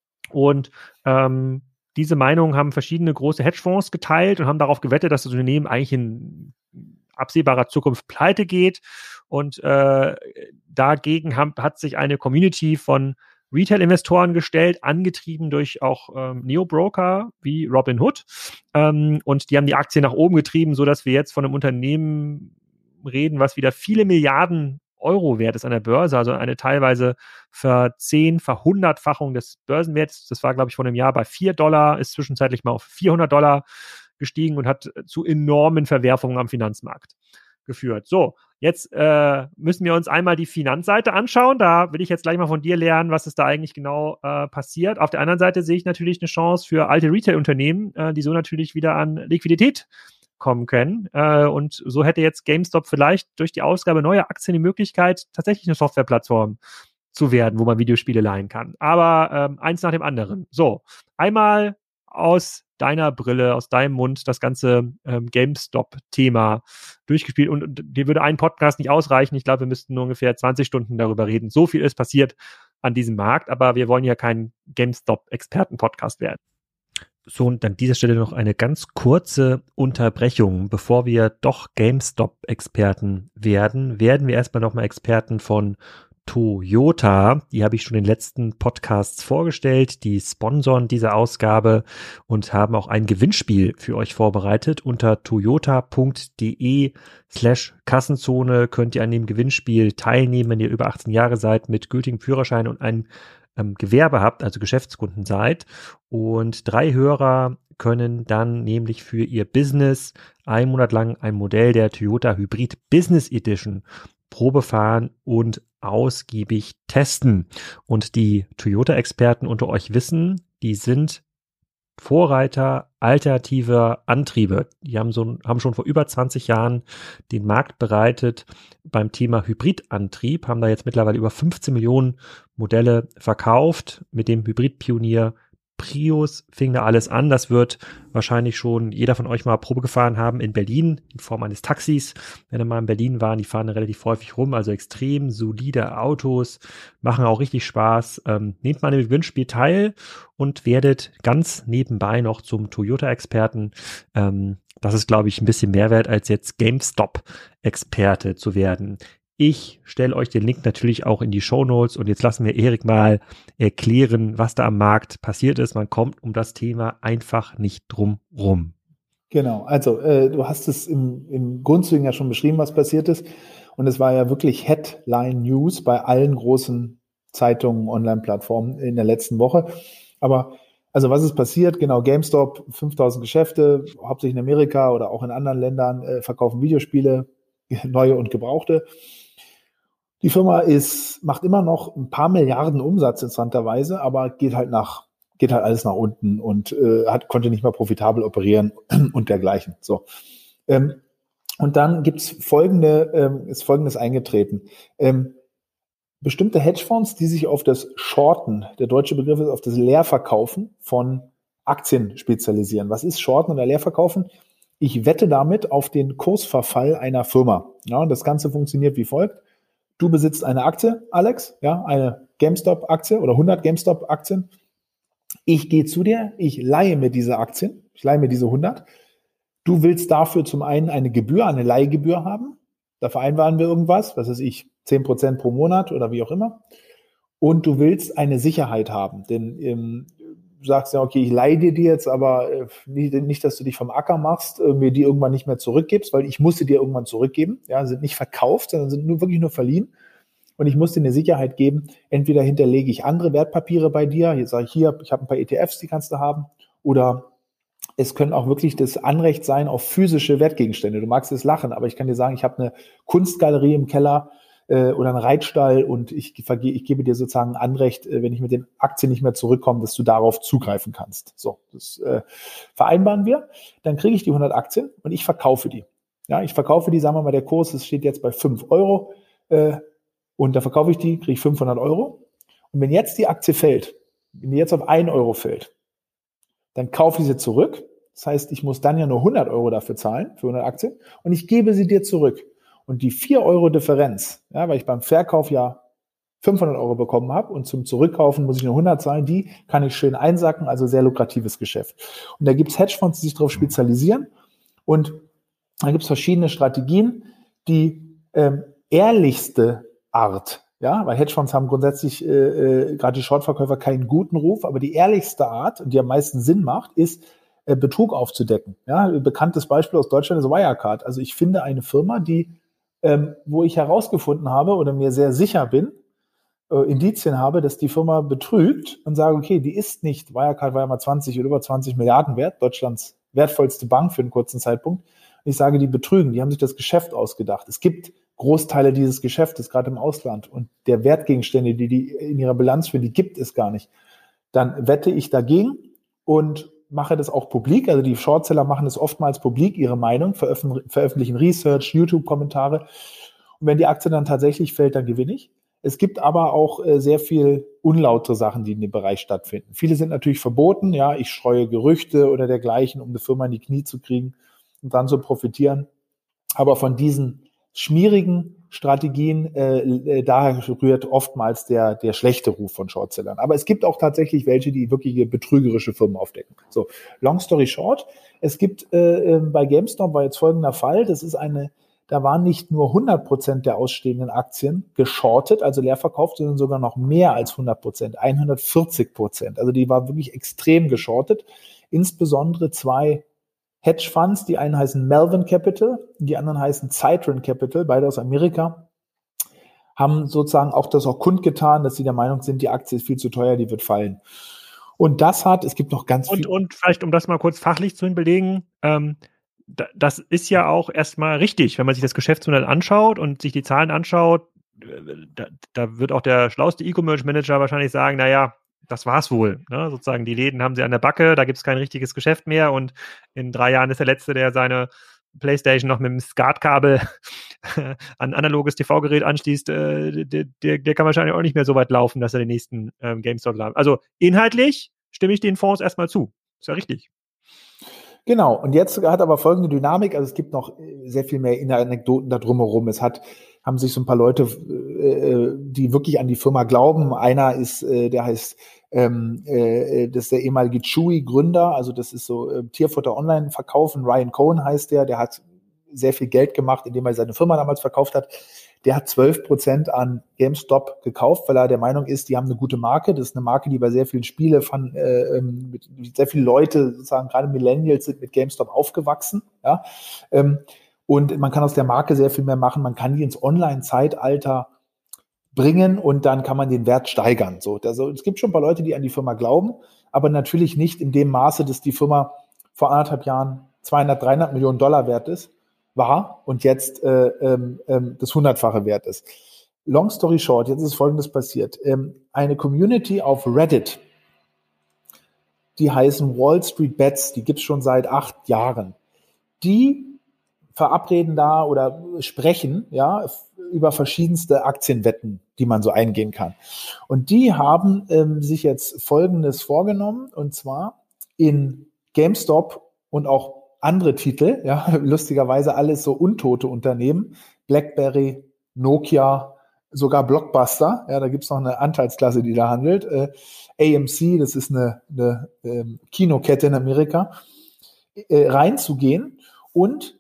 Und ähm, diese Meinung haben verschiedene große Hedgefonds geteilt und haben darauf gewettet, dass das Unternehmen eigentlich in absehbarer Zukunft pleite geht. Und äh, dagegen haben, hat sich eine Community von Retail-Investoren gestellt, angetrieben durch auch ähm, Neo-Broker wie Robinhood. Ähm, und die haben die Aktien nach oben getrieben, sodass wir jetzt von einem Unternehmen reden, was wieder viele Milliarden Euro wert ist an der Börse, also eine teilweise verzehn-, verhundertfachung des Börsenwerts. Das war, glaube ich, vor einem Jahr bei vier Dollar, ist zwischenzeitlich mal auf vierhundert Dollar gestiegen und hat zu enormen Verwerfungen am Finanzmarkt geführt. So, jetzt äh, müssen wir uns einmal die Finanzseite anschauen. Da will ich jetzt gleich mal von dir lernen, was ist da eigentlich genau äh, passiert. Auf der anderen Seite sehe ich natürlich eine Chance für alte Retail-Unternehmen, äh, die so natürlich wieder an Liquidität kommen können. Äh, und so hätte jetzt GameStop vielleicht durch die Ausgabe neuer Aktien die Möglichkeit, tatsächlich eine Softwareplattform zu werden, wo man Videospiele leihen kann. Aber ähm, eins nach dem anderen. So, einmal aus deiner Brille, aus deinem Mund das ganze ähm, GameStop-Thema durchgespielt. Und, und dir würde ein Podcast nicht ausreichen. Ich glaube, wir müssten nur ungefähr zwanzig Stunden darüber reden. So viel ist passiert an diesem Markt, aber wir wollen ja kein GameStop-Experten-Podcast werden. So, und an dieser Stelle noch eine ganz kurze Unterbrechung. Bevor wir doch GameStop-Experten werden, werden wir erstmal nochmal Experten von Toyota. Die habe ich schon in den letzten Podcasts vorgestellt. Die sponsoren diese Ausgabe und haben auch ein Gewinnspiel für euch vorbereitet. Unter toyota.de slash Kassenzone könnt ihr an dem Gewinnspiel teilnehmen, wenn ihr über achtzehn Jahre seid, mit gültigem Führerschein und einem ähm, Gewerbe habt, also Geschäftskunden seid. Und drei Hörer können dann nämlich für ihr Business einen Monat lang ein Modell der Toyota Hybrid Business Edition Probe fahren und ausgiebig testen. Und die Toyota-Experten unter euch wissen, die sind Vorreiter alternativer Antriebe. Die haben, so, haben schon vor über zwanzig Jahren den Markt bereitet beim Thema Hybridantrieb, haben da jetzt mittlerweile über fünfzehn Millionen Modelle verkauft. Mit dem Hybrid-Pionier Prius fing da alles an. Das wird wahrscheinlich schon jeder von euch mal Probe gefahren haben in Berlin in Form eines Taxis. Wenn ihr mal in Berlin waren, die fahren da relativ häufig rum, also extrem solide Autos, machen auch richtig Spaß. Ähm, nehmt mal an dem Gewinnspiel teil und werdet ganz nebenbei noch zum Toyota-Experten. Ähm, das ist, glaube ich, ein bisschen mehr wert, als jetzt GameStop-Experte zu werden. Ich stelle euch den Link natürlich auch in die Shownotes und jetzt lassen wir Erik mal erklären, was da am Markt passiert ist. Man kommt um das Thema einfach nicht drum rum. Genau, also äh, du hast es im, im Grundzügen ja schon beschrieben, was passiert ist. Und es war ja wirklich Headline News bei allen großen Zeitungen, Online-Plattformen in der letzten Woche. Aber also was ist passiert? Genau, GameStop, fünftausend Geschäfte, hauptsächlich in Amerika oder auch in anderen Ländern, äh, verkaufen Videospiele, neue und gebrauchte. Die Firma ist, macht immer noch ein paar Milliarden Umsatz interessanterweise, aber geht halt nach, geht halt alles nach unten und äh, hat, konnte nicht mehr profitabel operieren und dergleichen. So. Ähm, und dann gibt's folgende, ähm, ist Folgendes eingetreten. Ähm, bestimmte Hedgefonds, die sich auf das Shorten, der deutsche Begriff ist auf das Leerverkaufen von Aktien spezialisieren. Was ist Shorten oder Leerverkaufen? Ich wette damit auf den Kursverfall einer Firma. Ja, und das Ganze funktioniert wie folgt. Du besitzt eine Aktie, Alex, ja, eine GameStop-Aktie oder hundert GameStop-Aktien. Ich gehe zu dir, ich leihe mir diese Aktien, ich leihe mir diese hundert. Du willst dafür zum einen eine Gebühr, eine Leihgebühr haben. Da vereinbaren wir irgendwas, was weiß ich, zehn Prozent pro Monat oder wie auch immer. Und du willst eine Sicherheit haben, denn ähm, du sagst ja, okay, ich leihe dir die jetzt, aber äh, nicht, nicht, dass du dich vom Acker machst, äh, mir die irgendwann nicht mehr zurückgibst, weil ich musste dir irgendwann zurückgeben. Ja, sind nicht verkauft, sondern sind nur wirklich nur verliehen. Und ich muss dir eine Sicherheit geben. Entweder hinterlege ich andere Wertpapiere bei dir. Jetzt sage ich hier, ich habe ein paar E T Fs, die kannst du haben. Oder es können auch wirklich das Anrecht sein auf physische Wertgegenstände. Du magst es lachen, aber ich kann dir sagen, ich habe eine Kunstgalerie im Keller äh, oder einen Reitstall und ich, verge- ich gebe dir sozusagen ein Anrecht, äh, wenn ich mit den Aktien nicht mehr zurückkomme, dass du darauf zugreifen kannst. So, das äh, vereinbaren wir. Dann kriege ich die hundert Aktien und ich verkaufe die. Ja, ich verkaufe die, sagen wir mal, der Kurs, das steht jetzt bei fünf Euro äh, und da verkaufe ich die, kriege ich fünfhundert Euro. Und wenn jetzt die Aktie fällt, wenn die jetzt auf ein Euro fällt, dann kaufe ich sie zurück. Das heißt, ich muss dann ja nur hundert Euro dafür zahlen, für hundert Aktien, und ich gebe sie dir zurück. Und die vier Euro Differenz, ja, weil ich beim Verkauf ja fünfhundert Euro bekommen habe und zum Zurückkaufen muss ich nur hundert zahlen, die kann ich schön einsacken, also sehr lukratives Geschäft. Und da gibt es Hedgefonds, die sich darauf spezialisieren und da gibt es verschiedene Strategien. Die ähm, ehrlichste Art, ja, weil Hedgefonds haben grundsätzlich äh, äh, gerade die Shortverkäufer keinen guten Ruf, aber die ehrlichste Art, die am meisten Sinn macht, ist äh, Betrug aufzudecken. Ja, ein bekanntes Beispiel aus Deutschland ist Wirecard. Also ich finde eine Firma, die, ähm, wo ich herausgefunden habe oder mir sehr sicher bin, äh, Indizien habe, dass die Firma betrügt und sage, okay, die ist nicht, Wirecard war ja mal zwanzig oder über zwanzig Milliarden wert, Deutschlands wertvollste Bank für einen kurzen Zeitpunkt. Und ich sage, die betrügen, die haben sich das Geschäft ausgedacht. Es gibt Großteile dieses Geschäftes, gerade im Ausland, und der Wertgegenstände, die die in ihrer Bilanz führen, die gibt es gar nicht. Dann wette ich dagegen und mache das auch publik. Also die Shortseller machen es oftmals publik, ihre Meinung, veröffentlichen, veröffentlichen Research, YouTube-Kommentare. Und wenn die Aktie dann tatsächlich fällt, dann gewinne ich. Es gibt aber auch äh, sehr viel unlautere Sachen, die in dem Bereich stattfinden. Viele sind natürlich verboten. Ja, ich streue Gerüchte oder dergleichen, um eine Firma in die Knie zu kriegen und dann zu profitieren. Aber von diesen schmierigen Strategien, äh, daher rührt oftmals der, der schlechte Ruf von Shortsellern. Aber es gibt auch tatsächlich welche, die wirkliche betrügerische Firmen aufdecken. So, long story short, es gibt äh, bei GameStop war jetzt folgender Fall, das ist eine, da waren nicht nur hundert Prozent der ausstehenden Aktien geschortet, also leer verkauft, sondern sogar noch mehr als hundert Prozent, hundertvierzig Prozent. Also die war wirklich extrem geschortet. Insbesondere zwei Hedgefonds, die einen heißen Melvin Capital, die anderen heißen Citron Capital, beide aus Amerika, haben sozusagen auch das auch kundgetan, dass sie der Meinung sind, die Aktie ist viel zu teuer, die wird fallen. Und das hat, es gibt noch ganz und, viel. Und vielleicht, um das mal kurz fachlich zu belegen, ähm, da, das ist ja auch erstmal richtig, wenn man sich das Geschäftsmodell anschaut und sich die Zahlen anschaut, da, da wird auch der schlauste E-Commerce-Manager wahrscheinlich sagen, naja, das war's wohl. Ne? Sozusagen die Läden haben sie an der Backe, da gibt es kein richtiges Geschäft mehr und in drei Jahren ist der Letzte, der seine PlayStation noch mit dem SCART-Kabel an analoges T V-Gerät anschließt, äh, der, der, der kann wahrscheinlich auch nicht mehr so weit laufen, dass er den nächsten ähm, GameStop haben. Also inhaltlich stimme ich den Fonds erstmal zu. Ist ja richtig. Genau, und jetzt hat aber folgende Dynamik, also es gibt noch sehr viel mehr Anekdoten da drumherum. Es hat, haben sich so ein paar Leute, äh, die wirklich an die Firma glauben. Einer ist, äh, der heißt, ähm, äh, das ist der ehemalige Chewy-Gründer, also das ist so äh, Tierfutter online verkaufen. Ryan Cohen heißt der, der hat sehr viel Geld gemacht, indem er seine Firma damals verkauft hat. der hat zwölf Prozent an GameStop gekauft, weil er der Meinung ist, die haben eine gute Marke. Das ist eine Marke, die bei sehr vielen Spiele von, äh, mit, mit sehr viele Leute, sozusagen gerade Millennials, sind mit GameStop aufgewachsen. Ja? Ähm, und man kann aus der Marke sehr viel mehr machen. Man kann die ins Online-Zeitalter bringen und dann kann man den Wert steigern. So, also, es gibt schon ein paar Leute, die an die Firma glauben, aber natürlich nicht in dem Maße, dass die Firma vor anderthalb Jahren zweihundert, dreihundert Millionen Dollar wert ist, war und jetzt äh, ähm, ähm, das hundertfache wert ist. Long story short, jetzt ist Folgendes passiert. Ähm, eine Community auf Reddit, die heißen Wall Street Bets, die gibt's schon seit acht Jahren. Die verabreden da oder sprechen ja über verschiedenste Aktienwetten, die man so eingehen kann. Und die haben ähm, sich jetzt Folgendes vorgenommen, und zwar in GameStop und auch andere Titel, ja, lustigerweise alles so untote Unternehmen, BlackBerry, Nokia, sogar Blockbuster, ja, da gibt's noch eine Anteilsklasse, die da handelt, äh, A M C, das ist eine, eine äh, Kinokette in Amerika, äh, reinzugehen und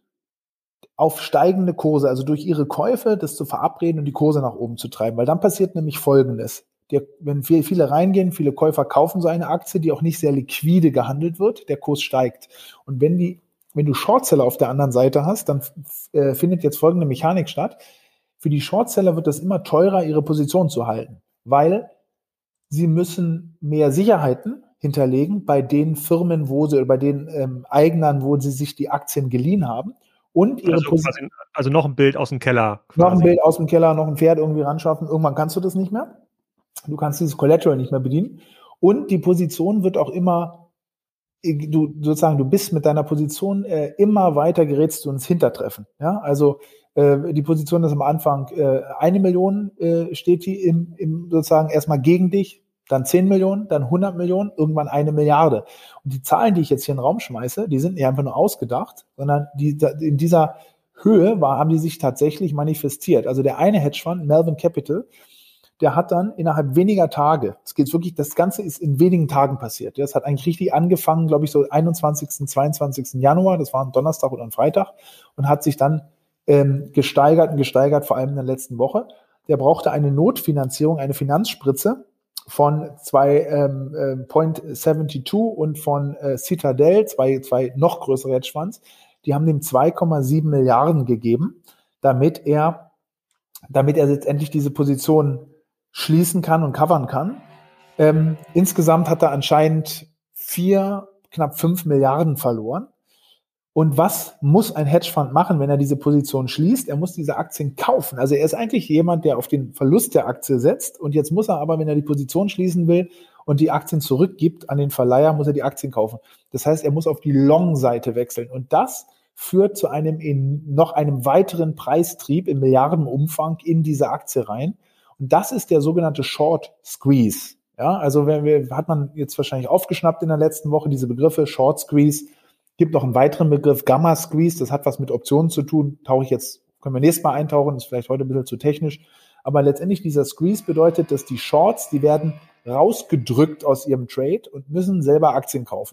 auf steigende Kurse, also durch ihre Käufe, das zu verabreden und die Kurse nach oben zu treiben. Weil dann passiert nämlich Folgendes. Der, wenn viele reingehen, viele Käufer kaufen so eine Aktie, die auch nicht sehr liquide gehandelt wird, der Kurs steigt. Und wenn die, wenn du Shortseller auf der anderen Seite hast, dann äh, findet jetzt folgende Mechanik statt. Für die Shortseller wird es immer teurer, ihre Position zu halten, weil sie müssen mehr Sicherheiten hinterlegen bei den Firmen, wo sie, oder bei den ähm, Eignern, wo sie sich die Aktien geliehen haben. Und ihre also, quasi, also noch ein Bild aus dem Keller. Quasi. Noch ein Bild aus dem Keller, noch ein Pferd irgendwie ran schaffen. Irgendwann kannst du das nicht mehr. Du kannst dieses Collateral nicht mehr bedienen. Und die Position wird auch immer, du sozusagen, du bist mit deiner Position äh, immer weiter gerätst du ins Hintertreffen. Ja, also äh, die Position ist am Anfang äh, eine Million äh, steht die im, im sozusagen erstmal gegen dich. Dann zehn Millionen, dann hundert Millionen, irgendwann eine Milliarde. Und die Zahlen, die ich jetzt hier in den Raum schmeiße, die sind nicht einfach nur ausgedacht, sondern die, in dieser Höhe war, haben die sich tatsächlich manifestiert. Also der eine Hedgefonds, Melvin Capital, der hat dann innerhalb weniger Tage, es geht wirklich, das Ganze ist in wenigen Tagen passiert. Das hat eigentlich richtig angefangen, glaube ich, so einundzwanzigsten, zweiundzwanzigsten Januar, das war ein Donnerstag oder ein Freitag, und hat sich dann ähm, gesteigert und gesteigert, vor allem in der letzten Woche. Der brauchte eine Notfinanzierung, eine Finanzspritze, von zwei ähm, äh, Point zweiundsiebzig und von äh, Citadel, zwei, zwei noch größere Hedgefonds, die haben dem zwei Komma sieben Milliarden gegeben, damit er, damit er letztendlich diese Position schließen kann und covern kann. Ähm, insgesamt hat er anscheinend vier, knapp fünf Milliarden verloren. Und was muss ein Hedgefonds machen, wenn er diese Position schließt? Er muss diese Aktien kaufen. Also er ist eigentlich jemand, der auf den Verlust der Aktie setzt. Und jetzt muss er aber, wenn er die Position schließen will und die Aktien zurückgibt an den Verleiher, muss er die Aktien kaufen. Das heißt, er muss auf die Long-Seite wechseln. Und das führt zu einem in noch einem weiteren Preistrieb im Milliardenumfang in diese Aktie rein. Und das ist der sogenannte Short Squeeze. Ja, also wenn wir, hat man jetzt wahrscheinlich aufgeschnappt in der letzten Woche diese Begriffe Short Squeeze. Gibt noch einen weiteren Begriff, Gamma Squeeze, das hat was mit Optionen zu tun, tauche ich jetzt, können wir nächstes Mal eintauchen, ist vielleicht heute ein bisschen zu technisch, aber letztendlich dieser Squeeze bedeutet, dass die Shorts, die werden rausgedrückt aus ihrem Trade und müssen selber Aktien kaufen.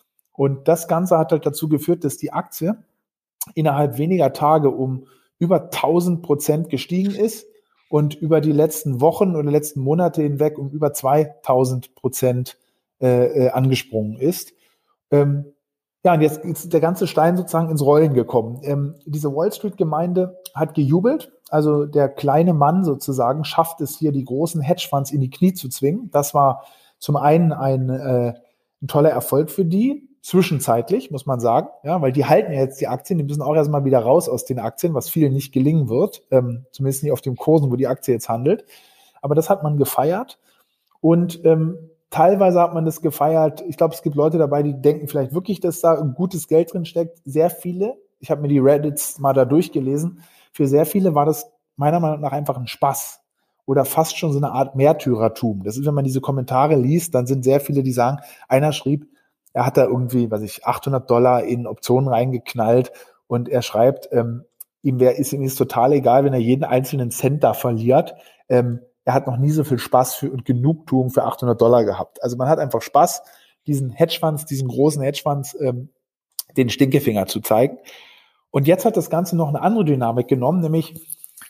Und das Ganze hat halt dazu geführt, dass die Aktie innerhalb weniger Tage um über tausend Prozent gestiegen ist und über die letzten Wochen oder letzten Monate hinweg um über zweitausend Prozent äh, äh, angesprungen ist. Ähm, Ja, und jetzt ist der ganze Stein sozusagen ins Rollen gekommen. Ähm, diese Wall Street-Gemeinde hat gejubelt. Also der kleine Mann sozusagen schafft es hier, die großen Hedgefonds in die Knie zu zwingen. Das war zum einen ein, äh, ein toller Erfolg für die, zwischenzeitlich, muss man sagen. Ja, weil die halten ja jetzt die Aktien, die müssen auch erstmal wieder raus aus den Aktien, was vielen nicht gelingen wird. Ähm, zumindest nicht auf den Kursen, wo die Aktie jetzt handelt. Aber das hat man gefeiert. Und ähm, teilweise hat man das gefeiert. Ich glaube, es gibt Leute dabei, die denken vielleicht wirklich, dass da ein gutes Geld drin steckt. Sehr viele, ich habe mir die Reddits mal da durchgelesen, für sehr viele war das meiner Meinung nach einfach ein Spaß oder fast schon so eine Art Märtyrertum. Das ist, wenn man diese Kommentare liest, dann sind sehr viele, die sagen, einer schrieb, er hat da irgendwie, weiß ich, achthundert Dollar in Optionen reingeknallt und er schreibt, ähm, ihm wäre ist ihm ist total egal, wenn er jeden einzelnen Cent da verliert. Ähm, Er hat noch nie so viel Spaß für und Genugtuung für achthundert Dollar gehabt. Also man hat einfach Spaß, diesen Hedgefonds, diesen großen Hedgefonds, ähm, den Stinkefinger zu zeigen. Und jetzt hat das Ganze noch eine andere Dynamik genommen, nämlich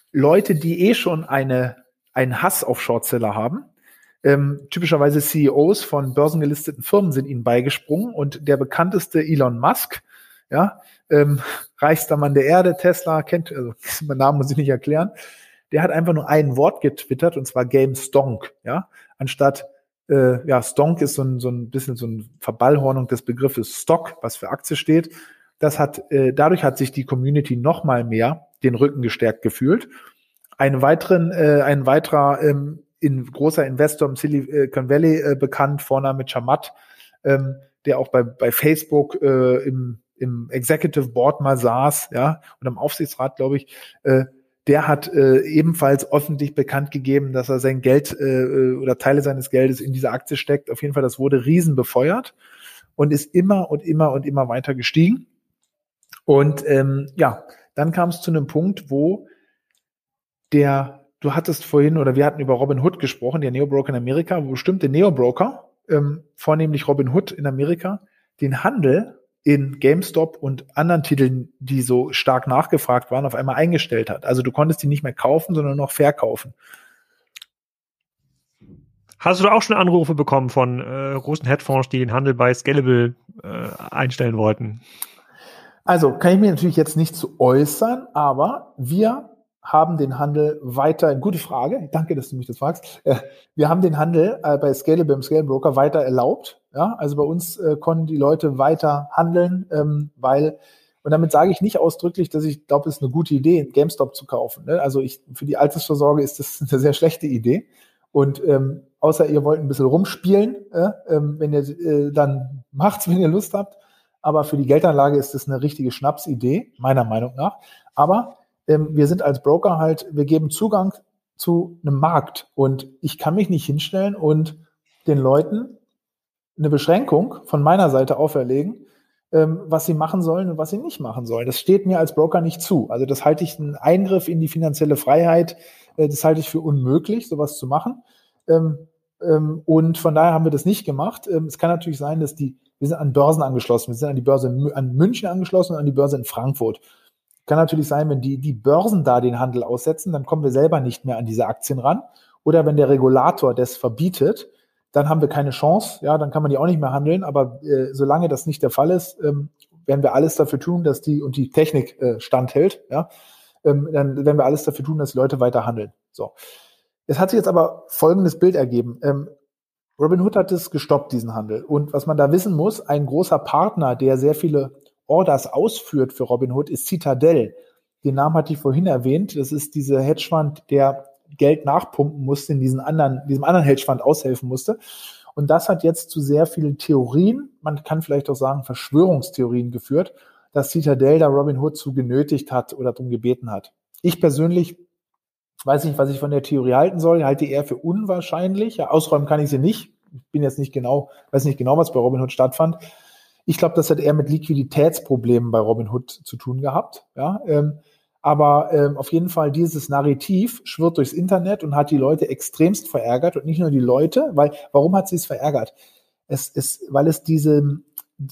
Leute, die eh schon eine, einen Hass auf Shortseller haben, ähm, typischerweise C E Os von börsengelisteten Firmen sind ihnen beigesprungen und der bekannteste Elon Musk, ja, ähm, reichster Mann der Erde, Tesla, kennt, also den Namen muss ich nicht erklären, der hat einfach nur ein Wort getwittert und zwar Game Stonk, ja, anstatt äh, ja, Stonk ist so ein, so ein bisschen so eine Verballhornung des Begriffes Stock, was für Aktie steht. Das hat, äh, dadurch hat sich die Community noch mal mehr den Rücken gestärkt gefühlt. Einen weiteren, äh, ein weiterer ähm, in, großer Investor im Silicon Valley äh, bekannt, Vorname Chamath, ähm, der auch bei, bei Facebook äh, im, im Executive Board mal saß, ja, und am Aufsichtsrat, glaube ich, äh, der hat äh, ebenfalls öffentlich bekannt gegeben, dass er sein Geld äh, oder Teile seines Geldes in diese Aktie steckt. Auf jeden Fall, das wurde riesen befeuert und ist immer und immer und immer weiter gestiegen. Und ähm, ja, dann kam es zu einem Punkt, wo der, du hattest vorhin, oder wir hatten über Robinhood gesprochen, der Neobroker in Amerika, wo bestimmte Neobroker, ähm, vornehmlich Robinhood in Amerika, den Handel in GameStop und anderen Titeln, die so stark nachgefragt waren, auf einmal eingestellt hat. Also du konntest die nicht mehr kaufen, sondern noch verkaufen. Hast du da auch schon Anrufe bekommen von äh, großen Hedgefonds, die den Handel bei Scalable äh, einstellen wollten? Also kann ich mir natürlich jetzt nicht zu äußern, aber wir haben den Handel weiter, gute Frage, danke, dass du mich das fragst, äh, wir haben den Handel äh, bei Scalable, beim Scalable Broker weiter erlaubt, ja, also bei uns äh, konnten die Leute weiter handeln, ähm, weil, und damit sage ich nicht ausdrücklich, dass ich glaube, es ist eine gute Idee, GameStop zu kaufen, ne? Also ich, für die Altersvorsorge ist das eine sehr schlechte Idee und ähm, außer ihr wollt ein bisschen rumspielen, äh, ähm, wenn ihr äh, dann macht's, wenn ihr Lust habt, aber für die Geldanlage ist das eine richtige Schnapsidee, meiner Meinung nach, aber wir sind als Broker halt, wir geben Zugang zu einem Markt und ich kann mich nicht hinstellen und den Leuten eine Beschränkung von meiner Seite auferlegen, was sie machen sollen und was sie nicht machen sollen. Das steht mir als Broker nicht zu. Also das halte ich einen Eingriff in die finanzielle Freiheit, das halte ich für unmöglich, sowas zu machen. Und von daher haben wir das nicht gemacht. Es kann natürlich sein, dass die, wir sind an Börsen angeschlossen, wir sind an die Börse an München angeschlossen und an die Börse in Frankfurt. Kann natürlich sein, wenn die, die Börsen da den Handel aussetzen, dann kommen wir selber nicht mehr an diese Aktien ran. Oder wenn der Regulator das verbietet, dann haben wir keine Chance. Ja, dann kann man die auch nicht mehr handeln. Aber äh, solange das nicht der Fall ist, ähm, werden wir alles dafür tun, dass die und die Technik äh, standhält. Ja, ähm, dann werden wir alles dafür tun, dass die Leute weiter handeln. So. Es hat sich jetzt aber folgendes Bild ergeben. Ähm, Robinhood hat es gestoppt, diesen Handel. Und was man da wissen muss, ein großer Partner, der sehr viele Orders ausführt für Robinhood, ist Citadel. Den Namen hatte ich vorhin erwähnt. Das ist dieser Hedgefonds, der Geld nachpumpen musste, in diesen anderen, diesem anderen Hedgefonds aushelfen musste. Und das hat jetzt zu sehr vielen Theorien, man kann vielleicht auch sagen Verschwörungstheorien geführt, dass Citadel da Robinhood zu genötigt hat oder darum gebeten hat. Ich persönlich weiß nicht, was ich von der Theorie halten soll, halte eher für unwahrscheinlich. Ja, ausräumen kann ich sie nicht. Ich bin jetzt nicht genau, weiß nicht genau, was bei Robinhood stattfand. Ich glaube, das hat eher mit Liquiditätsproblemen bei Robinhood zu tun gehabt. Ja, ähm, aber ähm, auf jeden Fall dieses Narrativ schwirrt durchs Internet und hat die Leute extremst verärgert und nicht nur die Leute, weil warum hat sie es verärgert? Es ist, weil es diese,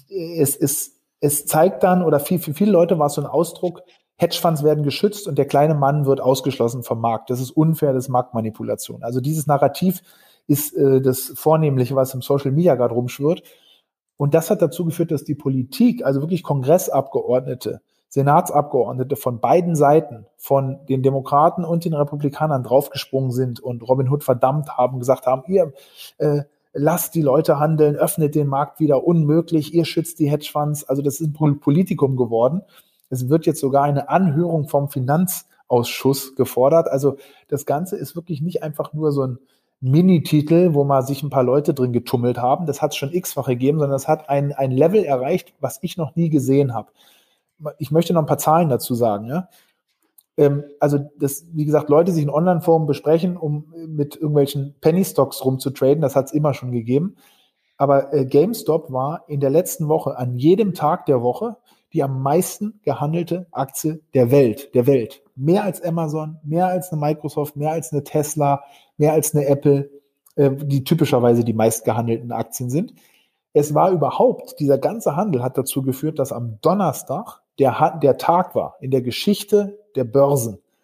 es ist, es zeigt dann oder viel, für viele Leute war es so ein Ausdruck: Hedgefonds werden geschützt und der kleine Mann wird ausgeschlossen vom Markt. Das ist unfair, das ist Marktmanipulation. Also dieses Narrativ ist äh, das Vornehmliche, was im Social Media gerade rumschwirrt. Und das hat dazu geführt, dass die Politik, also wirklich Kongressabgeordnete, Senatsabgeordnete von beiden Seiten, von den Demokraten und den Republikanern draufgesprungen sind und Robinhood verdammt haben, gesagt haben, ihr äh, lasst die Leute handeln, öffnet den Markt wieder, unmöglich, ihr schützt die Hedgefonds. Also das ist ein Politikum geworden. Es wird jetzt sogar eine Anhörung vom Finanzausschuss gefordert. Also das Ganze ist wirklich nicht einfach nur so ein Minititel, wo mal sich ein paar Leute drin getummelt haben. Das hat es schon x-fach gegeben, sondern es hat ein, ein Level erreicht, was ich noch nie gesehen habe. Ich möchte noch ein paar Zahlen dazu sagen. Ja? Ähm, also, das, wie gesagt, Leute sich in Online-Foren besprechen, um mit irgendwelchen Penny-Stocks rumzutraden, das hat es immer schon gegeben. Aber äh, GameStop war in der letzten Woche, an jedem Tag der Woche, die am meisten gehandelte Aktie der Welt, der Welt. Mehr als Amazon, mehr als eine Microsoft, mehr als eine Tesla, mehr als eine Apple, äh, die typischerweise die meist gehandelten Aktien sind. Es war überhaupt, dieser ganze Handel hat dazu geführt, dass am Donnerstag der, der Tag war in der Geschichte der Börsen,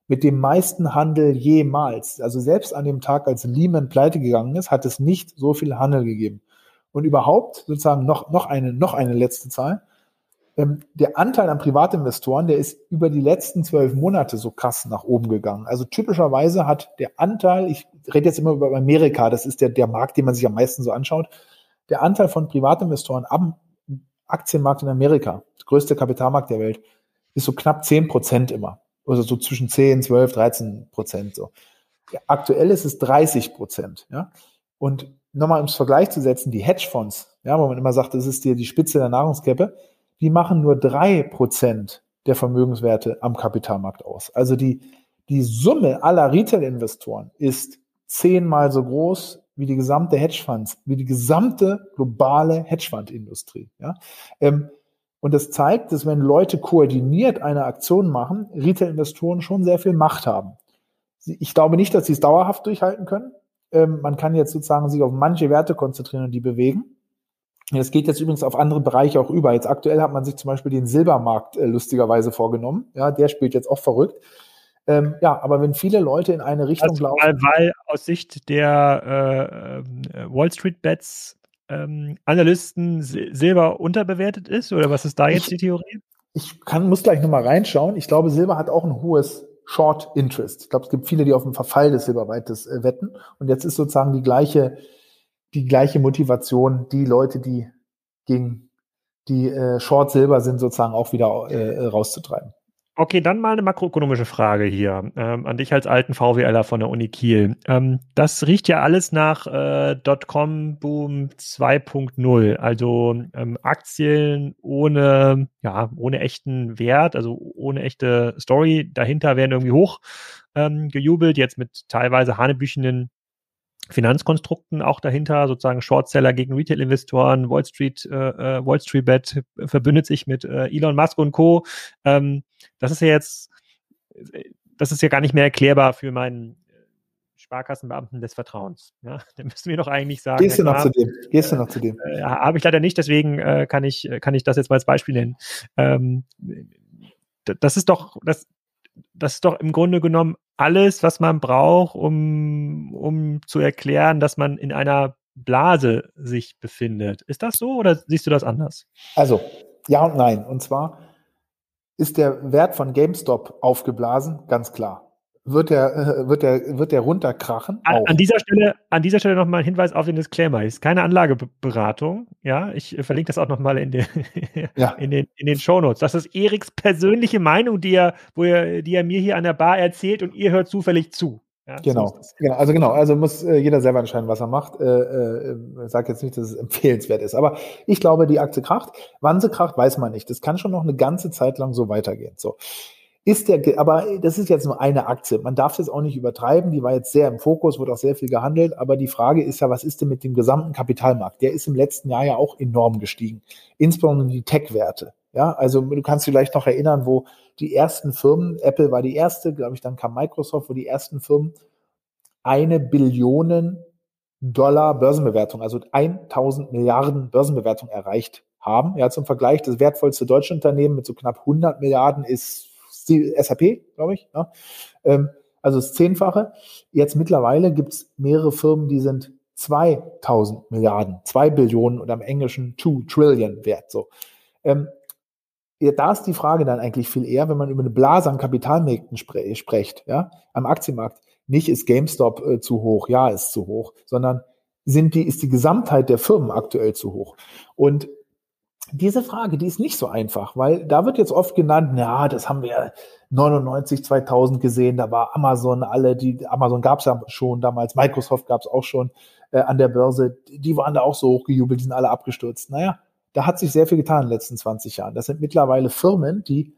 mit dem meisten Handel jemals. Also selbst an dem Tag, als Lehman pleite gegangen ist, hat es nicht so viel Handel gegeben. Und überhaupt, sozusagen noch, noch eine, noch eine letzte Zahl, ähm, der Anteil an Privatinvestoren, der ist über die letzten zwölf Monate so krass nach oben gegangen. Also typischerweise hat der Anteil, ich rede jetzt immer über Amerika, das ist der, der Markt, den man sich am meisten so anschaut, der Anteil von Privatinvestoren am Aktienmarkt in Amerika, der größte Kapitalmarkt der Welt, ist so knapp zehn Prozent immer. Also so zwischen zehn, zwölf, dreizehn Prozent so. Ja, aktuell ist es dreißig Prozent, ja. Und nochmal ins Vergleich zu setzen, die Hedgefonds, ja, wo man immer sagt, das ist die, die Spitze der Nahrungskette, die machen nur drei Prozent der Vermögenswerte am Kapitalmarkt aus. Also die, die Summe aller Retail-Investoren ist zehnmal so groß wie die gesamte Hedgefonds, wie die gesamte globale Hedgefonds-Industrie. Ja? Ähm, und das zeigt, dass wenn Leute koordiniert eine Aktion machen, Retail-Investoren schon sehr viel Macht haben. Ich glaube nicht, dass sie es dauerhaft durchhalten können. Ähm, man kann jetzt sozusagen sich auf manche Werte konzentrieren und die bewegen. Das geht jetzt übrigens auf andere Bereiche auch über. Jetzt aktuell hat man sich zum Beispiel den Silbermarkt äh, lustigerweise vorgenommen. Ja, der spielt jetzt auch verrückt. Ähm, ja, aber wenn viele Leute in eine Richtung also, laufen. Weil, weil aus Sicht der äh, Wall Street Bets ähm, Analysten Silber unterbewertet ist? Oder was ist da jetzt ich, die Theorie? Ich kann, muss gleich nochmal reinschauen. Ich glaube, Silber hat auch ein hohes Short Interest. Ich glaube, es gibt viele, die auf den Verfall des Silberweites äh, wetten. Und jetzt ist sozusagen die gleiche, die gleiche Motivation, die Leute, die gegen die äh, Short Silber sind, sozusagen auch wieder äh, rauszutreiben. Okay, dann mal eine makroökonomische Frage hier ähm, an dich als alten VWLer von der Uni Kiel. Ähm, das riecht ja alles nach äh, Dotcom-Boom zwei Punkt null, also ähm, Aktien ohne, ja, ohne echten Wert, also ohne echte Story dahinter werden irgendwie hoch ähm, gejubelt, jetzt mit teilweise hanebüchenden Finanzkonstrukten auch dahinter, sozusagen Shortseller gegen Retail-Investoren, Wall Street, äh, Wall Street Bet verbündet sich mit äh, Elon Musk und Co. Ähm, das ist ja jetzt, das ist ja gar nicht mehr erklärbar für meinen Sparkassenbeamten des Vertrauens. Ja, da müssen wir doch eigentlich sagen. Gehst du noch zu dem? Gehst du noch zu dem? Äh, habe ich leider nicht, deswegen äh, kann ich, kann ich das jetzt mal als Beispiel nennen. Ähm, das ist doch, das, das ist doch im Grunde genommen alles, was man braucht, um, um zu erklären, dass man in einer Blase sich befindet. Ist das so oder siehst du das anders? Also, ja und nein. Und zwar ist der Wert von GameStop aufgeblasen, ganz klar. Wird der, wird der, wird der runterkrachen? An, an dieser Stelle, an dieser Stelle nochmal ein Hinweis auf den Disclaimer. Es ist keine Anlageberatung. Ja, ich verlinke das auch nochmal in, den, ja. in den, in den Shownotes. Das ist Eriks persönliche Meinung, die er, wo er, die er mir hier an der Bar erzählt und ihr hört zufällig zu. Ja, genau. So genau, also genau, also muss äh, jeder selber entscheiden, was er macht. Äh, äh, ich sage jetzt nicht, dass es empfehlenswert ist, aber ich glaube, die Aktie kracht. Wann sie kracht, weiß man nicht. Das kann schon noch eine ganze Zeit lang so weitergehen. So. Ist der, aber das ist jetzt nur eine Aktie. Man darf das auch nicht übertreiben. Die war jetzt sehr im Fokus, wurde auch sehr viel gehandelt. Aber die Frage ist ja, was ist denn mit dem gesamten Kapitalmarkt? Der ist im letzten Jahr ja auch enorm gestiegen. Insbesondere die Tech-Werte. Ja, also du kannst dich vielleicht noch erinnern, wo die ersten Firmen, Apple war die erste, glaube ich, dann kam Microsoft, wo die ersten Firmen eine Billion Dollar Börsenbewertung, also tausend Milliarden Börsenbewertung erreicht haben. Ja, zum Vergleich, das wertvollste deutsche Unternehmen mit so knapp hundert Milliarden ist die S A P, glaube ich. Ja. Ähm, also das Zehnfache. Jetzt mittlerweile gibt es mehrere Firmen, die sind zweitausend Milliarden, zwei Billionen oder im Englischen two Trillion wert. So. Ähm, ja, da ist die Frage dann eigentlich viel eher, wenn man über eine Blase an Kapitalmärkten spre- spricht, ja, am Aktienmarkt. Nicht ist GameStop äh, zu hoch, ja, ist zu hoch, sondern sind die, ist die Gesamtheit der Firmen aktuell zu hoch? Und diese Frage, die ist nicht so einfach, weil da wird jetzt oft genannt, na, das haben wir neunundneunzig, zweitausend gesehen, da war Amazon, alle, die Amazon gab es ja schon damals, Microsoft gab es auch schon äh, an der Börse, die waren da auch so hochgejubelt, die sind alle abgestürzt. Naja, da hat sich sehr viel getan in den letzten zwanzig Jahren. Das sind mittlerweile Firmen, die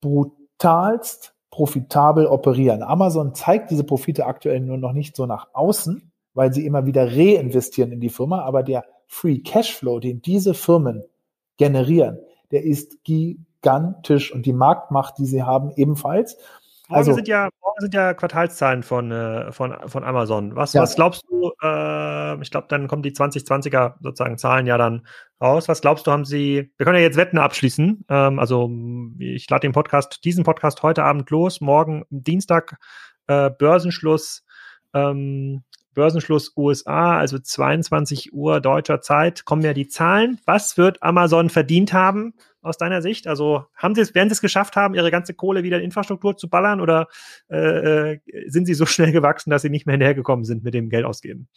brutalst profitabel operieren. Amazon zeigt diese Profite aktuell nur noch nicht so nach außen, weil sie immer wieder reinvestieren in die Firma, aber der Free Cashflow, den diese Firmen generieren, der ist gigantisch und die Marktmacht, die sie haben, ebenfalls. morgen Also, sind ja, morgen sind ja Quartalszahlen von, äh, von, von Amazon. Was, ja. was glaubst du, äh, ich glaube, dann kommen die zwanzig zwanziger sozusagen Zahlen ja dann raus. Was glaubst du, haben sie, wir können ja jetzt Wetten abschließen. Ähm, also, ich lade den Podcast, diesen Podcast heute Abend los, morgen Dienstag, äh, Börsenschluss, ähm, Börsenschluss U S A, also zweiundzwanzig Uhr deutscher Zeit, kommen ja die Zahlen. Was wird Amazon verdient haben aus deiner Sicht? Also haben sie es, werden sie es geschafft haben, ihre ganze Kohle wieder in Infrastruktur zu ballern, oder äh, sind sie so schnell gewachsen, dass sie nicht mehr hinterhergekommen sind mit dem Geld ausgeben?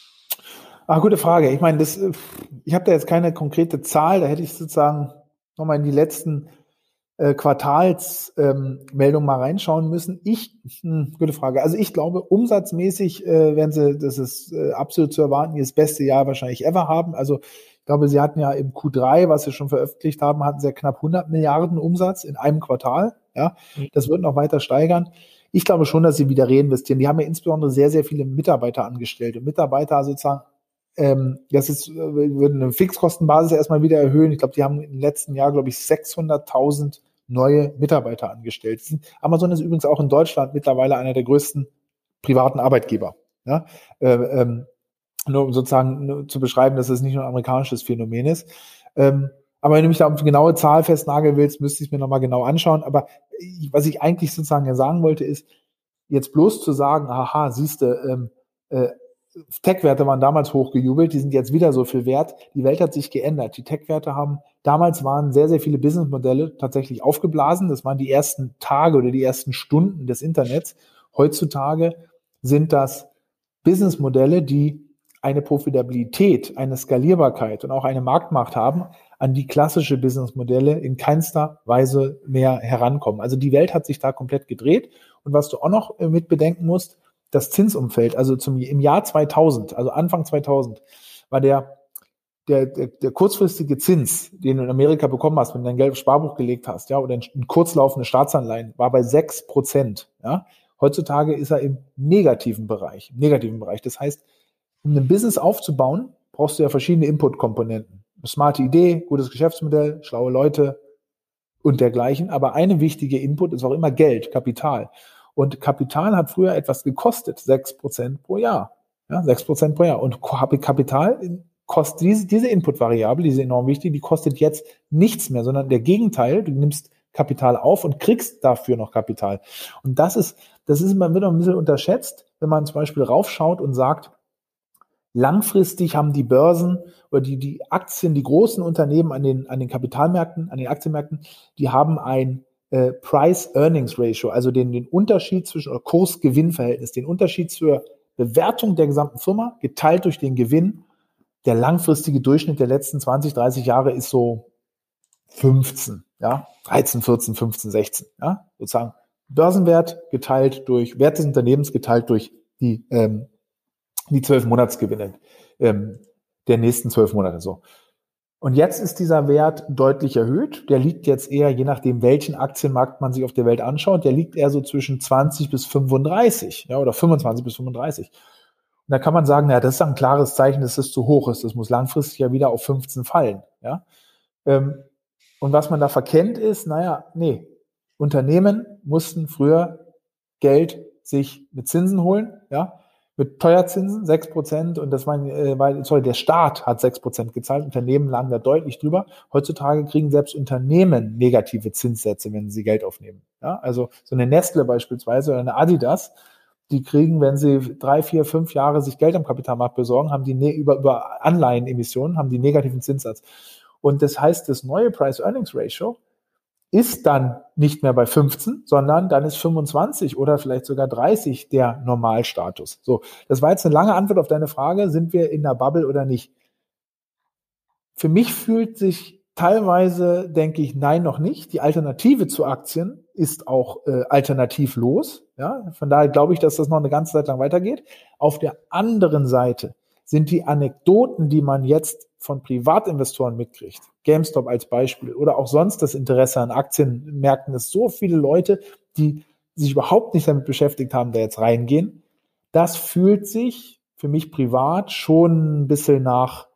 Ah, gute Frage. Ich meine, das, ich habe da jetzt keine konkrete Zahl, da hätte ich sozusagen nochmal in die letzten äh, Quartalsmeldungen ähm, mal reinschauen müssen. Ich, hm, gute Frage. Also ich glaube, umsatzmäßig äh, werden sie, das ist äh, absolut zu erwarten, ihr das beste Jahr wahrscheinlich ever haben. Also ich glaube, sie hatten ja im Q drei, was sie schon veröffentlicht haben, hatten sie ja knapp hundert Milliarden Umsatz in einem Quartal. Ja, das wird noch weiter steigern. Ich glaube schon, dass sie wieder reinvestieren. Die haben ja insbesondere sehr, sehr viele Mitarbeiter angestellt. Und Mitarbeiter sozusagen, ähm, das ist, würden eine Fixkostenbasis erstmal wieder erhöhen. Ich glaube, die haben im letzten Jahr, glaube ich, sechshunderttausend neue Mitarbeiter angestellt. Amazon ist übrigens auch in Deutschland mittlerweile einer der größten privaten Arbeitgeber. Ja? Äh, ähm, nur um sozusagen nur zu beschreiben, dass es nicht nur ein amerikanisches Phänomen ist. Ähm, aber wenn du mich da auf eine genaue Zahl festnageln willst, müsste ich es mir nochmal genau anschauen. Aber ich, was ich eigentlich sozusagen ja sagen wollte, ist, jetzt bloß zu sagen, aha, siehste, ähm, äh, Tech-Werte waren damals hochgejubelt, die sind jetzt wieder so viel wert. Die Welt hat sich geändert. Die Tech-Werte haben, damals waren sehr, sehr viele Businessmodelle tatsächlich aufgeblasen. Das waren die ersten Tage oder die ersten Stunden des Internets. Heutzutage sind das Businessmodelle, die eine Profitabilität, eine Skalierbarkeit und auch eine Marktmacht haben, an die klassische Businessmodelle in keinster Weise mehr herankommen. Also die Welt hat sich da komplett gedreht. Und was du auch noch mit bedenken musst, das Zinsumfeld, also zum, im Jahr zweitausend, also Anfang zweitausend, war der, der, der, der kurzfristige Zins, den du in Amerika bekommen hast, wenn du dein Geld aufs Sparbuch gelegt hast, ja, oder ein, ein kurzlaufende Staatsanleihen, war bei sechs Prozent, ja. Heutzutage ist er im negativen Bereich, im negativen Bereich. Das heißt, um ein Business aufzubauen, brauchst du ja verschiedene Input-Komponenten. Eine smarte Idee, gutes Geschäftsmodell, schlaue Leute und dergleichen. Aber eine wichtige Input ist auch immer Geld, Kapital. Und Kapital hat früher etwas gekostet, sechs Prozent pro Jahr. Ja, sechs Prozent pro Jahr. Und Kapital kostet diese, diese Input-Variable, die ist enorm wichtig, die kostet jetzt nichts mehr, sondern der Gegenteil, du nimmst Kapital auf und kriegst dafür noch Kapital. Und das ist, das ist immer wieder ein bisschen unterschätzt, wenn man zum Beispiel raufschaut und sagt, langfristig haben die Börsen oder die, die Aktien, die großen Unternehmen an den, an den Kapitalmärkten, an den Aktienmärkten, die haben ein äh, Price-Earnings-Ratio, also den, den Unterschied zwischen, oder Kurs-Gewinn-Verhältnis, den Unterschied zur Bewertung der gesamten Firma geteilt durch den Gewinn. Der langfristige Durchschnitt der letzten zwanzig, dreißig Jahre ist so fünfzehn, ja, dreizehn, vierzehn, fünfzehn, sechzehn, ja, sozusagen Börsenwert geteilt durch, Wert des Unternehmens geteilt durch die, ähm, die zwölf Monatsgewinne ähm, der nächsten zwölf Monate so. Und jetzt ist dieser Wert deutlich erhöht. Der liegt jetzt eher, je nachdem, welchen Aktienmarkt man sich auf der Welt anschaut, der liegt eher so zwischen zwanzig bis fünfunddreißig, ja, oder fünfundzwanzig bis fünfunddreißig. Und da kann man sagen, naja, das ist ein klares Zeichen, dass es zu hoch ist. Das muss langfristig ja wieder auf fünfzehn fallen, ja. Ähm, und was man da verkennt ist, naja, nee, Unternehmen mussten früher Geld sich mit Zinsen holen, ja, mit Teuerzinsen, sechs Prozent, und das war, äh, sorry, der Staat hat sechs Prozent gezahlt, Unternehmen lagen da deutlich drüber. Heutzutage kriegen selbst Unternehmen negative Zinssätze, wenn sie Geld aufnehmen. Ja, also so eine Nestle beispielsweise oder eine Adidas, die kriegen, wenn sie drei, vier, fünf Jahre sich Geld am Kapitalmarkt besorgen, haben die ne- über, über Anleihenemissionen, haben die negativen Zinssatz. Und das heißt, das neue Price-Earnings-Ratio ist dann nicht mehr bei fünfzehn, sondern dann ist fünfundzwanzig oder vielleicht sogar dreißig der Normalstatus. So, das war jetzt eine lange Antwort auf deine Frage, sind wir in der Bubble oder nicht? Für mich fühlt sich teilweise, denke ich, nein, noch nicht. Die Alternative zu Aktien ist auch äh, alternativlos. Ja? Von daher glaube ich, dass das noch eine ganze Zeit lang weitergeht. Auf der anderen Seite sind die Anekdoten, die man jetzt von Privatinvestoren mitkriegt, GameStop als Beispiel oder auch sonst das Interesse an Aktienmärkten, dass so viele Leute, die sich überhaupt nicht damit beschäftigt haben, da jetzt reingehen, das fühlt sich für mich privat schon ein bisschen nach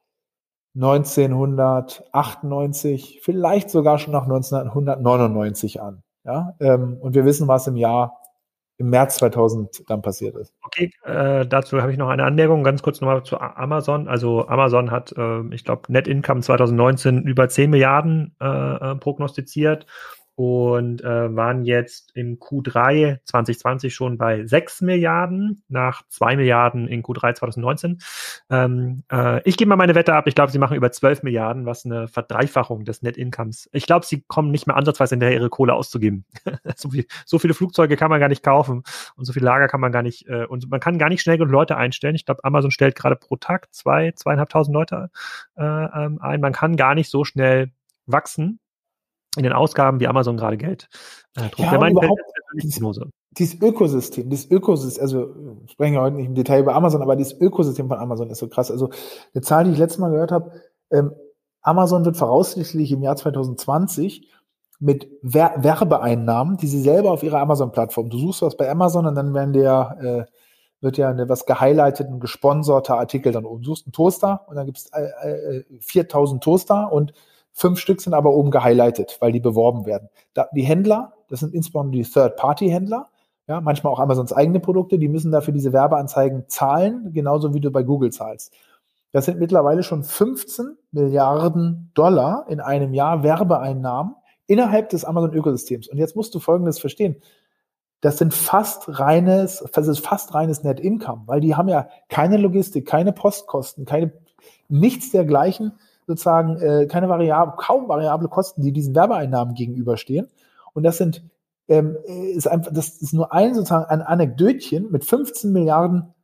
neunzehnhundertachtundneunzig, vielleicht sogar schon nach neunzehnhundertneunundneunzig an. Ja, ähm, und wir wissen, was im Jahr im März zweitausend dann passiert ist. Okay, äh, dazu habe ich noch eine Anmerkung, ganz kurz nochmal zu Amazon. Also Amazon hat, äh, ich glaube, Net Income zwanzig neunzehn über zehn Milliarden äh, prognostiziert und äh, waren jetzt im Q drei zwanzig zwanzig schon bei sechs Milliarden, nach zwei Milliarden in Q drei zwanzig neunzehn. Ähm, äh, ich gebe mal meine Wette ab, ich glaube, sie machen über zwölf Milliarden, was eine Verdreifachung des Net Incomes. Ich glaube, sie kommen nicht mehr ansatzweise hinterher, ihre Kohle auszugeben. so, viel, so viele Flugzeuge kann man gar nicht kaufen und so viele Lager kann man gar nicht, äh, und man kann gar nicht schnell genug Leute einstellen. Ich glaube, Amazon stellt gerade pro Tag zwei, zweieinhalbtausend Leute äh, ähm, ein. Man kann gar nicht so schnell wachsen in den Ausgaben, wie Amazon gerade Geld äh, druckt. Ja, mein überhaupt dieses, dieses Ökosystem, dieses Ökosystem, also wir sprechen ja heute nicht im Detail über Amazon, aber dieses Ökosystem von Amazon ist so krass. Also eine Zahl, die ich letztes Mal gehört habe, ähm, Amazon wird voraussichtlich im Jahr zwanzig zwanzig mit Wer- Werbeeinnahmen, die sie selber auf ihrer Amazon-Plattform, du suchst was bei Amazon und dann werden der, äh, wird ja eine, was gehighlightet, ein gesponserter Artikel dann oben. Du suchst einen Toaster und dann gibt es äh, äh, viertausend Toaster und fünf Stück sind aber oben gehighlightet, weil die beworben werden. Da, die Händler, das sind insbesondere die Third-Party-Händler, ja, manchmal auch Amazons eigene Produkte, die müssen dafür diese Werbeanzeigen zahlen, genauso wie du bei Google zahlst. Das sind mittlerweile schon fünfzehn Milliarden Dollar in einem Jahr Werbeeinnahmen innerhalb des Amazon-Ökosystems. Und jetzt musst du Folgendes verstehen. Das sind fast reines, das ist fast reines Net Income, weil die haben ja keine Logistik, keine Postkosten, keine, nichts dergleichen, sozusagen äh, keine variable, kaum variable Kosten, die diesen Werbeeinnahmen gegenüberstehen. Und das sind, ähm, ist einfach, das ist nur ein sozusagen ein Anekdötchen mit fünfzehn Milliarden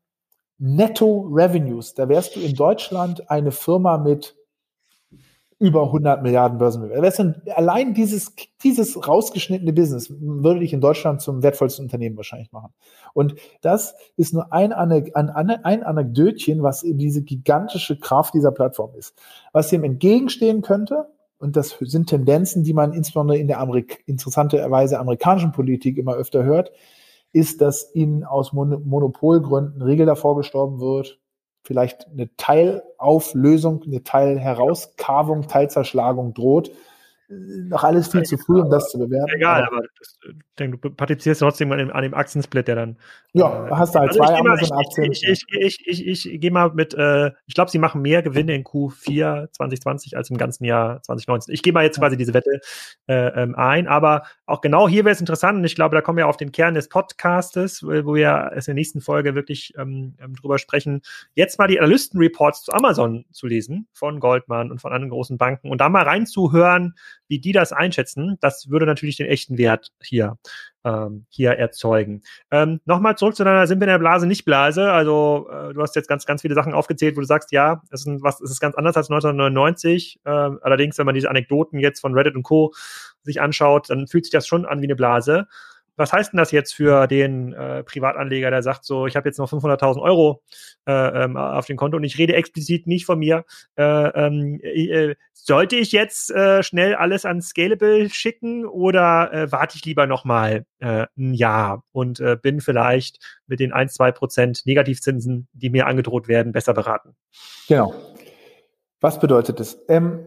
Netto Revenues. Da wärst du in Deutschland eine Firma mit über hundert Milliarden Börsenbewertung. Allein dieses, dieses rausgeschnittene Business würde dich in Deutschland zum wertvollsten Unternehmen wahrscheinlich machen. Und das ist nur ein, Anek- ein, ein Anekdötchen, was diese gigantische Kraft dieser Plattform ist. Was dem entgegenstehen könnte, und das sind Tendenzen, die man insbesondere in der Amerik- interessanterweise amerikanischen Politik immer öfter hört, ist, dass ihnen aus Mon- Monopolgründen Riegel davor gestorben wird, vielleicht eine Teilauflösung, eine Teilherauskarvung, Teilzerschlagung droht. Noch alles viel zu früh, um das zu bewerten. Egal, aber, aber das, du partizipierst trotzdem an dem, an dem Aktiensplit, der dann. Ja, äh, hast du halt also zwei Amazon-Aktien. Ich, ich, ich, ich, ich, ich gehe mal mit, äh, ich glaube, sie machen mehr Gewinne in Q vier zwanzig zwanzig als im ganzen Jahr zwanzig neunzehn. Ich gehe mal jetzt ja. quasi diese Wette äh, ähm, ein, aber auch genau hier wäre es interessant, und ich glaube, da kommen wir auf den Kern des Podcastes, wo wir es in der nächsten Folge wirklich ähm, drüber sprechen, jetzt mal die Analysten-Reports zu Amazon zu lesen, von Goldman und von anderen großen Banken, und da mal reinzuhören, wie die das einschätzen. Das würde natürlich den echten Wert hier, ähm, hier erzeugen. Ähm, Nochmal zurück zu deiner, sind wir in der Blase, nicht Blase? Also äh, du hast jetzt ganz, ganz viele Sachen aufgezählt, wo du sagst, ja, es ist, was, es ist ganz anders als neunzehnhundertneunundneunzig. Äh, allerdings, wenn man diese Anekdoten jetzt von Reddit und Co. sich anschaut, dann fühlt sich das schon an wie eine Blase. Was heißt denn das jetzt für den äh, Privatanleger, der sagt so, ich habe jetzt noch fünfhunderttausend Euro äh, ähm, auf dem Konto und ich rede explizit nicht von mir. Äh, ähm, äh, sollte ich jetzt äh, schnell alles an Scalable schicken oder äh, warte ich lieber noch mal äh, ein Jahr und äh, bin vielleicht mit den ein, zwei Prozent Negativzinsen, die mir angedroht werden, besser beraten? Genau. Was bedeutet das? Ähm,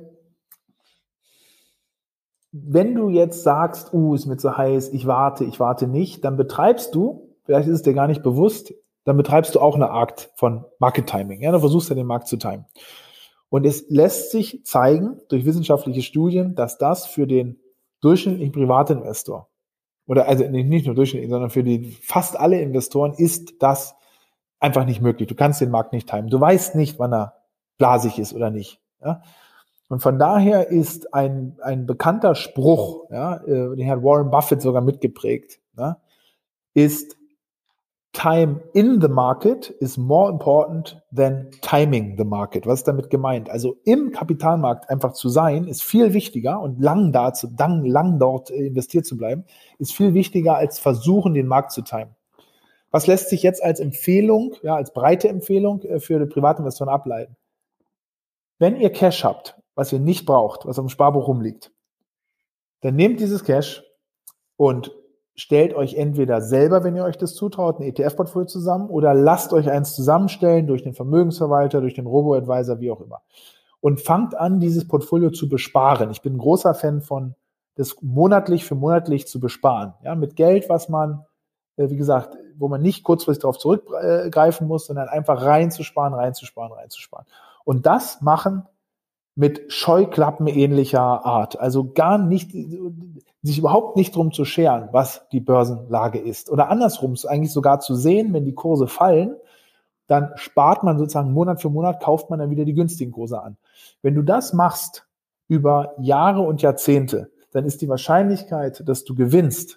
Wenn du jetzt sagst, uh, ist mir zu heiß, ich warte, ich warte nicht, dann betreibst du, vielleicht ist es dir gar nicht bewusst, dann betreibst du auch eine Art von Market Timing. Ja, du versuchst ja den Markt zu timen. Und es lässt sich zeigen durch wissenschaftliche Studien, dass das für den durchschnittlichen Privatinvestor oder also nicht nur durchschnittlich, sondern für die fast alle Investoren ist das einfach nicht möglich. Du kannst den Markt nicht timen. Du weißt nicht, wann er blasig ist oder nicht. Ja? Und von daher ist ein, ein bekannter Spruch, ja, den hat Warren Buffett sogar mitgeprägt, ja, ist Time in the market is more important than timing the market. Was ist damit gemeint? Also im Kapitalmarkt einfach zu sein, ist viel wichtiger, und lang da zu, lang, lang dort investiert zu bleiben, ist viel wichtiger als versuchen, den Markt zu timen. Was lässt sich jetzt als Empfehlung, ja, als breite Empfehlung für die Privatinvestoren ableiten? Wenn ihr Cash habt, was ihr nicht braucht, was auf dem Sparbuch rumliegt, dann nehmt dieses Cash und stellt euch entweder selber, wenn ihr euch das zutraut, ein E T F-Portfolio zusammen, oder lasst euch eins zusammenstellen durch den Vermögensverwalter, durch den Robo-Advisor, wie auch immer. Und fangt an, dieses Portfolio zu besparen. Ich bin ein großer Fan von, das monatlich für monatlich zu besparen. Ja, mit Geld, was man äh, wie gesagt, wo man nicht kurzfristig darauf zurückgreifen muss, sondern einfach reinzusparen, reinzusparen, reinzusparen. Und das machen mit Scheuklappen ähnlicher Art. Also gar nicht, sich überhaupt nicht drum zu scheren, was die Börsenlage ist. Oder andersrum, eigentlich sogar zu sehen, wenn die Kurse fallen, dann spart man sozusagen Monat für Monat, kauft man dann wieder die günstigen Kurse an. Wenn du das machst über Jahre und Jahrzehnte, dann ist die Wahrscheinlichkeit, dass du gewinnst,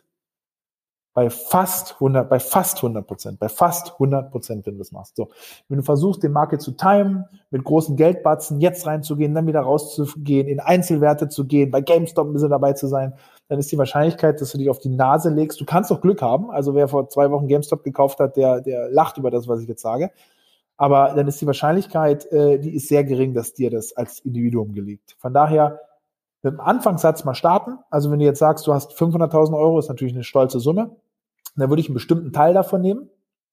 bei fast hundert, bei fast hundert Prozent, bei fast hundert Prozent, wenn du das machst. So. Wenn du versuchst, den Market zu timen, mit großen Geldbatzen jetzt reinzugehen, dann wieder rauszugehen, in Einzelwerte zu gehen, bei GameStop ein bisschen dabei zu sein, dann ist die Wahrscheinlichkeit, dass du dich auf die Nase legst. Du kannst doch Glück haben. Also wer vor zwei Wochen GameStop gekauft hat, der, der lacht über das, was ich jetzt sage. Aber dann ist die Wahrscheinlichkeit, äh, die ist sehr gering, dass dir das als Individuum gelingt. Von daher, mit dem Anfangssatz mal starten. Also wenn du jetzt sagst, du hast fünfhunderttausend Euro, ist natürlich eine stolze Summe. Dann würde ich einen bestimmten Teil davon nehmen,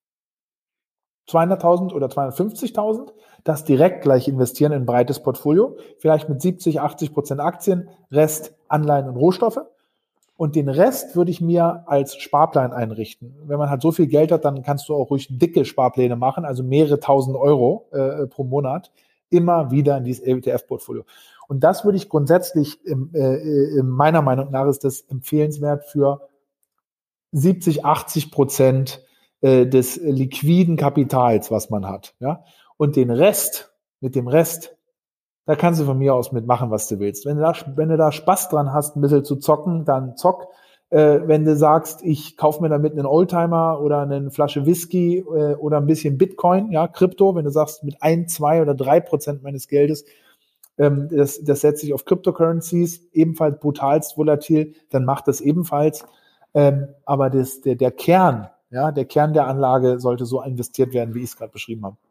zweihunderttausend oder zweihundertfünfzigtausend, das direkt gleich investieren in ein breites Portfolio, vielleicht mit siebzig, achtzig Prozent Aktien, Rest Anleihen und Rohstoffe. Und den Rest würde ich mir als Sparplan einrichten. Wenn man halt so viel Geld hat, dann kannst du auch ruhig dicke Sparpläne machen, also mehrere tausend Euro äh, pro Monat, immer wieder in dieses E T F-Portfolio. Und das würde ich grundsätzlich, äh, meiner Meinung nach, ist das empfehlenswert für siebzig, achtzig Prozent äh, des liquiden Kapitals, was man hat. Ja? Und den Rest, mit dem Rest, da kannst du von mir aus mitmachen, was du willst. Wenn du da, wenn du da Spaß dran hast, ein bisschen zu zocken, dann zock. Äh, wenn du sagst, ich kaufe mir damit einen Oldtimer oder eine Flasche Whisky äh, oder ein bisschen Bitcoin, ja, Krypto, wenn du sagst, mit ein, zwei oder drei Prozent meines Geldes, ähm, das, das setze ich auf Cryptocurrencies, ebenfalls brutalst volatil, dann macht das ebenfalls. Ähm, aber das, der, der Kern, ja, der Kern der Anlage sollte so investiert werden, wie ich es gerade beschrieben habe.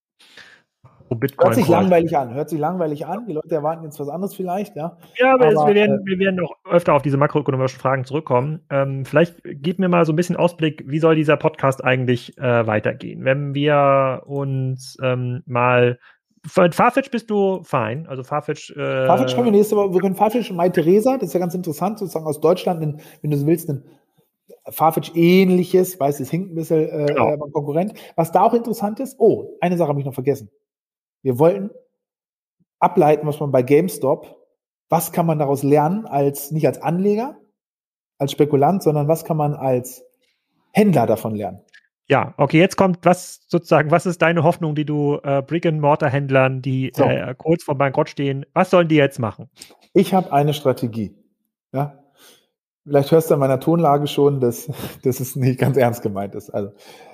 Oh, Bitcoin hört sich Coin. langweilig an, hört sich langweilig an. Die Leute erwarten jetzt was anderes vielleicht, ja. Ja, aber, aber es, wir, werden, äh, wir werden noch öfter auf diese makroökonomischen Fragen zurückkommen. Ähm, vielleicht gib mir mal so ein bisschen Ausblick, wie soll dieser Podcast eigentlich äh, weitergehen? Wenn wir uns ähm, mal für Farfetch bist du fein, also Farfetch. Äh, Farfetch können wir nächste Woche, wir können Farfetch und Mai Theresa, das ist ja ganz interessant, sozusagen aus Deutschland, in, wenn du so willst, ein Farfetch-ähnliches, weiß, es hinkt ein bisschen äh, Genau. beim Konkurrent. Was da auch interessant ist, oh, eine Sache habe ich noch vergessen. Wir wollten ableiten, was man bei GameStop, was kann man daraus lernen, als nicht als Anleger, als Spekulant, sondern was kann man als Händler davon lernen? Ja, okay, jetzt kommt was sozusagen, was ist deine Hoffnung, die du äh, Brick-and-Mortar-Händlern, die So. äh, kurz vor Bankrott stehen, was sollen die jetzt machen? Ich habe eine Strategie. Ja? Vielleicht hörst du an meiner Tonlage schon, dass, dass es nicht ganz ernst gemeint ist. Also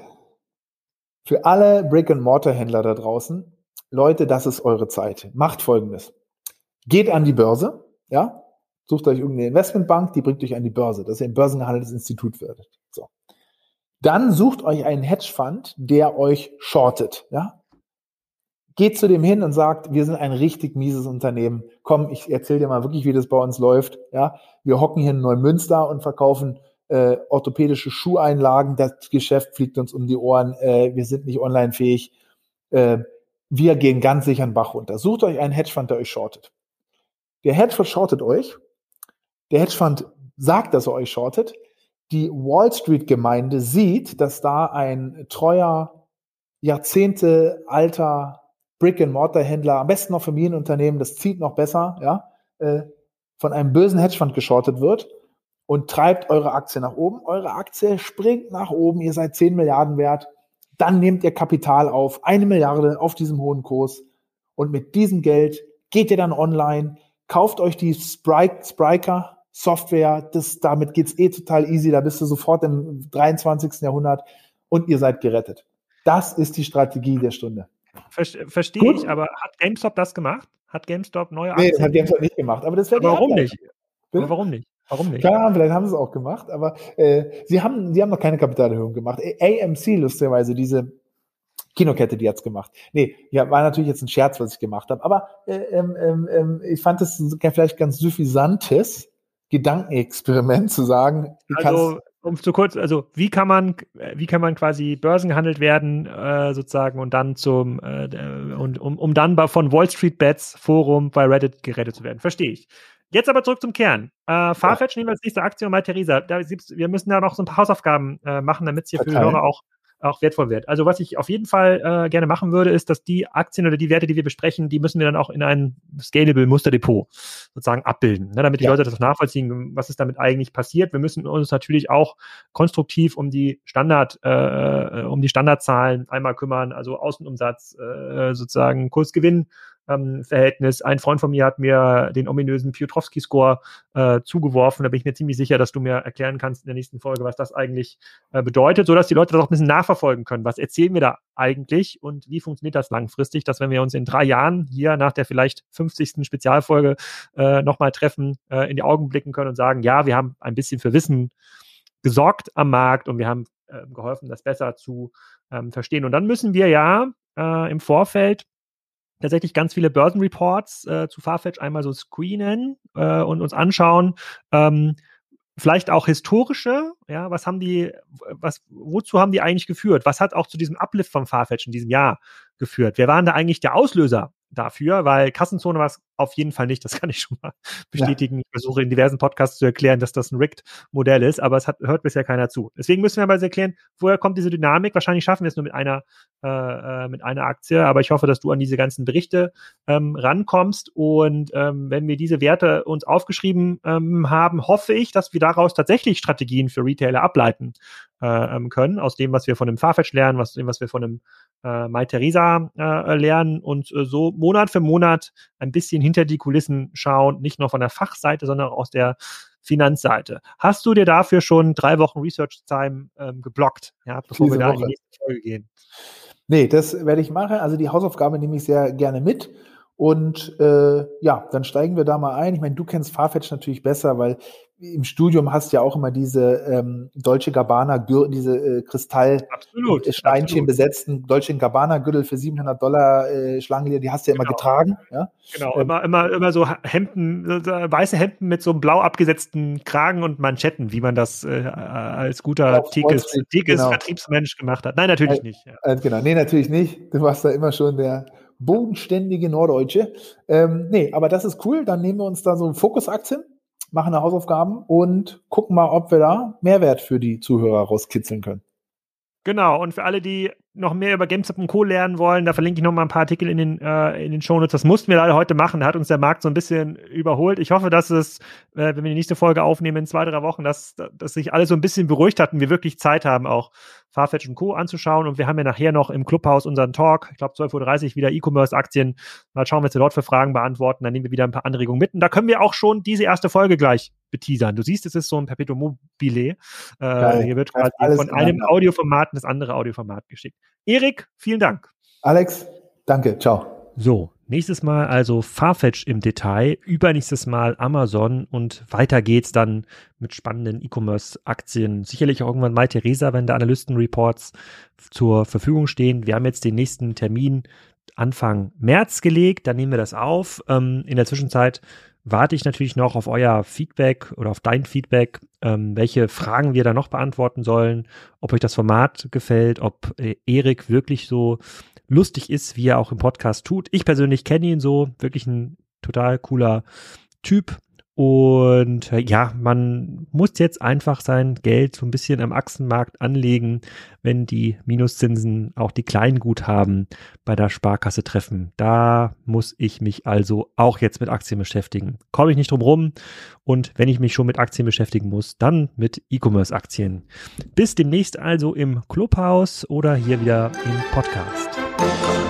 für alle Brick-and-Mortar-Händler da draußen, Leute, das ist eure Zeit. Macht Folgendes. Geht an die Börse, ja, sucht euch irgendeine Investmentbank, die bringt euch an die Börse, dass ihr ein börsengehandeltes Institut werdet. So. Dann sucht euch einen Hedgefonds, der euch shortet, ja. Geht zu dem hin und sagt, wir sind ein richtig mieses Unternehmen. Komm, ich erzähle dir mal wirklich, wie das bei uns läuft, ja. Wir hocken hier in Neumünster und verkaufen äh, orthopädische Schuheinlagen. Das Geschäft fliegt uns um die Ohren. Äh, wir sind nicht online fähig. Äh, wir gehen ganz sicher einen Bach runter. Sucht euch einen Hedgefonds, der euch shortet. Der Hedgefonds shortet euch. Der Hedgefonds sagt, dass er euch shortet. Die Wall Street Gemeinde sieht, dass da ein treuer, Jahrzehnte alter Brick-and-Mortar-Händler, am besten noch Familienunternehmen, das zieht noch besser, ja, äh, von einem bösen Hedgefonds geschortet wird und treibt eure Aktie nach oben. Eure Aktie springt nach oben, ihr seid zehn Milliarden wert. Dann nehmt ihr Kapital auf, eine Milliarde auf diesem hohen Kurs. Und mit diesem Geld geht ihr dann online, kauft euch die Spry- Spryker Software, das, damit geht's eh total easy, da bist du sofort im dreiundzwanzigsten Jahrhundert und ihr seid gerettet. Das ist die Strategie der Stunde. Verstehe ich, aber hat GameStop das gemacht? Hat GameStop neue Nee, Aktien? das hat GameStop nicht gemacht. Aber das wäre aber warum Anleitung. nicht? Aber warum nicht? Warum nicht? Keine Ahnung, vielleicht haben sie es auch gemacht, aber äh, sie haben, sie haben noch keine Kapitalerhöhung gemacht. A M C, lustigerweise, diese Kinokette, die hat's gemacht. Nee, ja, war natürlich jetzt ein Scherz, was ich gemacht habe. Aber äh, ähm, ähm, ich fand das vielleicht ganz suffisantes Gedankenexperiment zu sagen, wie also um zu kurz, also wie kann man, wie kann man quasi börsengehandelt werden, äh, sozusagen, und dann zum äh, und um, um dann bei, von Wall Street Bets Forum bei Reddit gerettet zu werden. Verstehe ich. Jetzt aber zurück zum Kern. Äh, Farfetch nehmen wir als nächste Aktie und Malteser. Da, wir müssen ja noch so ein paar Hausaufgaben äh, machen, damit es hier Verteilen. Für die Hörer auch, auch wertvoll wird. Also was ich auf jeden Fall äh, gerne machen würde, ist, dass die Aktien oder die Werte, die wir besprechen, die müssen wir dann auch in ein Scalable Musterdepot sozusagen abbilden, ne, damit die ja. Leute das nachvollziehen, was ist damit eigentlich passiert. Wir müssen uns natürlich auch konstruktiv um die Standard, äh, um die Standardzahlen einmal kümmern, also Außenumsatz, äh, sozusagen Kursgewinn, Ähm, Verhältnis. Ein Freund von mir hat mir den ominösen Piotrowski-Score äh, zugeworfen. Da bin ich mir ziemlich sicher, dass du mir erklären kannst in der nächsten Folge, was das eigentlich äh, bedeutet, sodass die Leute das auch ein bisschen nachverfolgen können. Was erzählen wir da eigentlich und wie funktioniert das langfristig, dass wenn wir uns in drei Jahren hier nach der vielleicht fünfzigsten Spezialfolge äh, nochmal treffen, äh, in die Augen blicken können und sagen, ja, wir haben ein bisschen für Wissen gesorgt am Markt und wir haben äh, geholfen, das besser zu ähm, verstehen. Und dann müssen wir ja äh, im Vorfeld tatsächlich ganz viele Börsenreports äh, zu Farfetch einmal so screenen äh, und uns anschauen, ähm, vielleicht auch historische, ja, was haben die, was, wozu haben die eigentlich geführt? Was hat auch zu diesem Uplift von Farfetch in diesem Jahr geführt? Wer war denn da eigentlich der Auslöser dafür? Weil Kassenzone war es auf jeden Fall nicht, das kann ich schon mal bestätigen. Ja. Ich versuche in diversen Podcasts zu erklären, dass das ein Rigged-Modell ist, aber es hat, hört bisher keiner zu. Deswegen müssen wir aber erklären, woher kommt diese Dynamik? Wahrscheinlich schaffen wir es nur mit einer, äh, mit einer Aktie, aber ich hoffe, dass du an diese ganzen Berichte ähm, rankommst und ähm, wenn wir diese Werte uns aufgeschrieben ähm, haben, hoffe ich, dass wir daraus tatsächlich Strategien für Retailer ableiten äh, können, aus dem, was wir von dem Farfetch lernen, aus dem, was wir von dem äh, Malteser äh, lernen und äh, so Monat für Monat ein bisschen hinter die Kulissen schauen, nicht nur von der Fachseite, sondern auch aus der Finanzseite. Hast du dir dafür schon drei Wochen Research Time ähm, geblockt, ja, bevor Diese wir da Woche. in die nächste Folge gehen? Nee, das werde ich machen. Also die Hausaufgabe nehme ich sehr gerne mit. Und äh, ja, dann steigen wir da mal ein. Ich meine, du kennst Farfetch natürlich besser, weil im Studium hast du ja auch immer diese ähm, Dolce Gabbana, diese äh, Kristall-Steinchen besetzten Dolce Gabbana Gürtel für siebenhundert Dollar äh, Schlangenleder, die hast du ja immer genau. getragen. Ja? Genau, ähm, immer, immer, immer so Hemden, so weiße Hemden mit so einem blau abgesetzten Kragen und Manschetten, wie man das äh, als guter Tekes genau. Vertriebsmensch gemacht hat. Nein, natürlich äh, nicht. Ja. Äh, genau, nee, natürlich nicht. Du warst da immer schon der bodenständige Norddeutsche. Ähm, nee, aber das ist cool. Dann nehmen wir uns da so Fokusaktien, machen da Hausaufgaben und gucken mal, ob wir da Mehrwert für die Zuhörer rauskitzeln können. Genau, und für alle, die noch mehr über GameStop und Co. lernen wollen, da verlinke ich noch mal ein paar Artikel in den, äh, in den Shownotes. Das mussten wir leider heute machen, da hat uns der Markt so ein bisschen überholt. Ich hoffe, dass es, äh, wenn wir die nächste Folge aufnehmen in zwei, drei Wochen, dass, dass sich alle so ein bisschen beruhigt hatten, wir wirklich Zeit haben, auch Farfetch und Co. anzuschauen. Und wir haben ja nachher noch im Clubhaus unseren Talk, ich glaube zwölf Uhr dreißig, wieder E-Commerce-Aktien. Mal schauen, was wir dort für Fragen beantworten. Dann nehmen wir wieder ein paar Anregungen mit. Und da können wir auch schon diese erste Folge gleich beteasern. Du siehst, es ist so ein Perpetuum mobile. Äh, hier wird quasi von einem Audioformat in das andere Audioformat geschickt. Erik, vielen Dank. Alex, danke. Ciao. So, nächstes Mal also Farfetch im Detail, übernächstes Mal Amazon und weiter geht's dann mit spannenden E-Commerce-Aktien. Sicherlich auch irgendwann Malteser, wenn da Analysten-Reports zur Verfügung stehen. Wir haben jetzt den nächsten Termin Anfang März gelegt, dann nehmen wir das auf. Ähm, in der Zwischenzeit warte ich natürlich noch auf euer Feedback oder auf dein Feedback, ähm, welche Fragen wir da noch beantworten sollen, ob euch das Format gefällt, ob äh, Erik wirklich so lustig ist, wie er auch im Podcast tut. Ich persönlich kenne ihn so, wirklich ein total cooler Typ. Und äh, ja, man muss jetzt einfach sein Geld so ein bisschen am Aktienmarkt anlegen, wenn die Minuszinsen auch die Kleinguthaben bei der Sparkasse treffen. Da muss ich mich also auch jetzt mit Aktien beschäftigen. Komme ich nicht drum rum. Und wenn ich mich schon mit Aktien beschäftigen muss, dann mit E-Commerce-Aktien. Bis demnächst also im Clubhaus oder hier wieder im Podcast.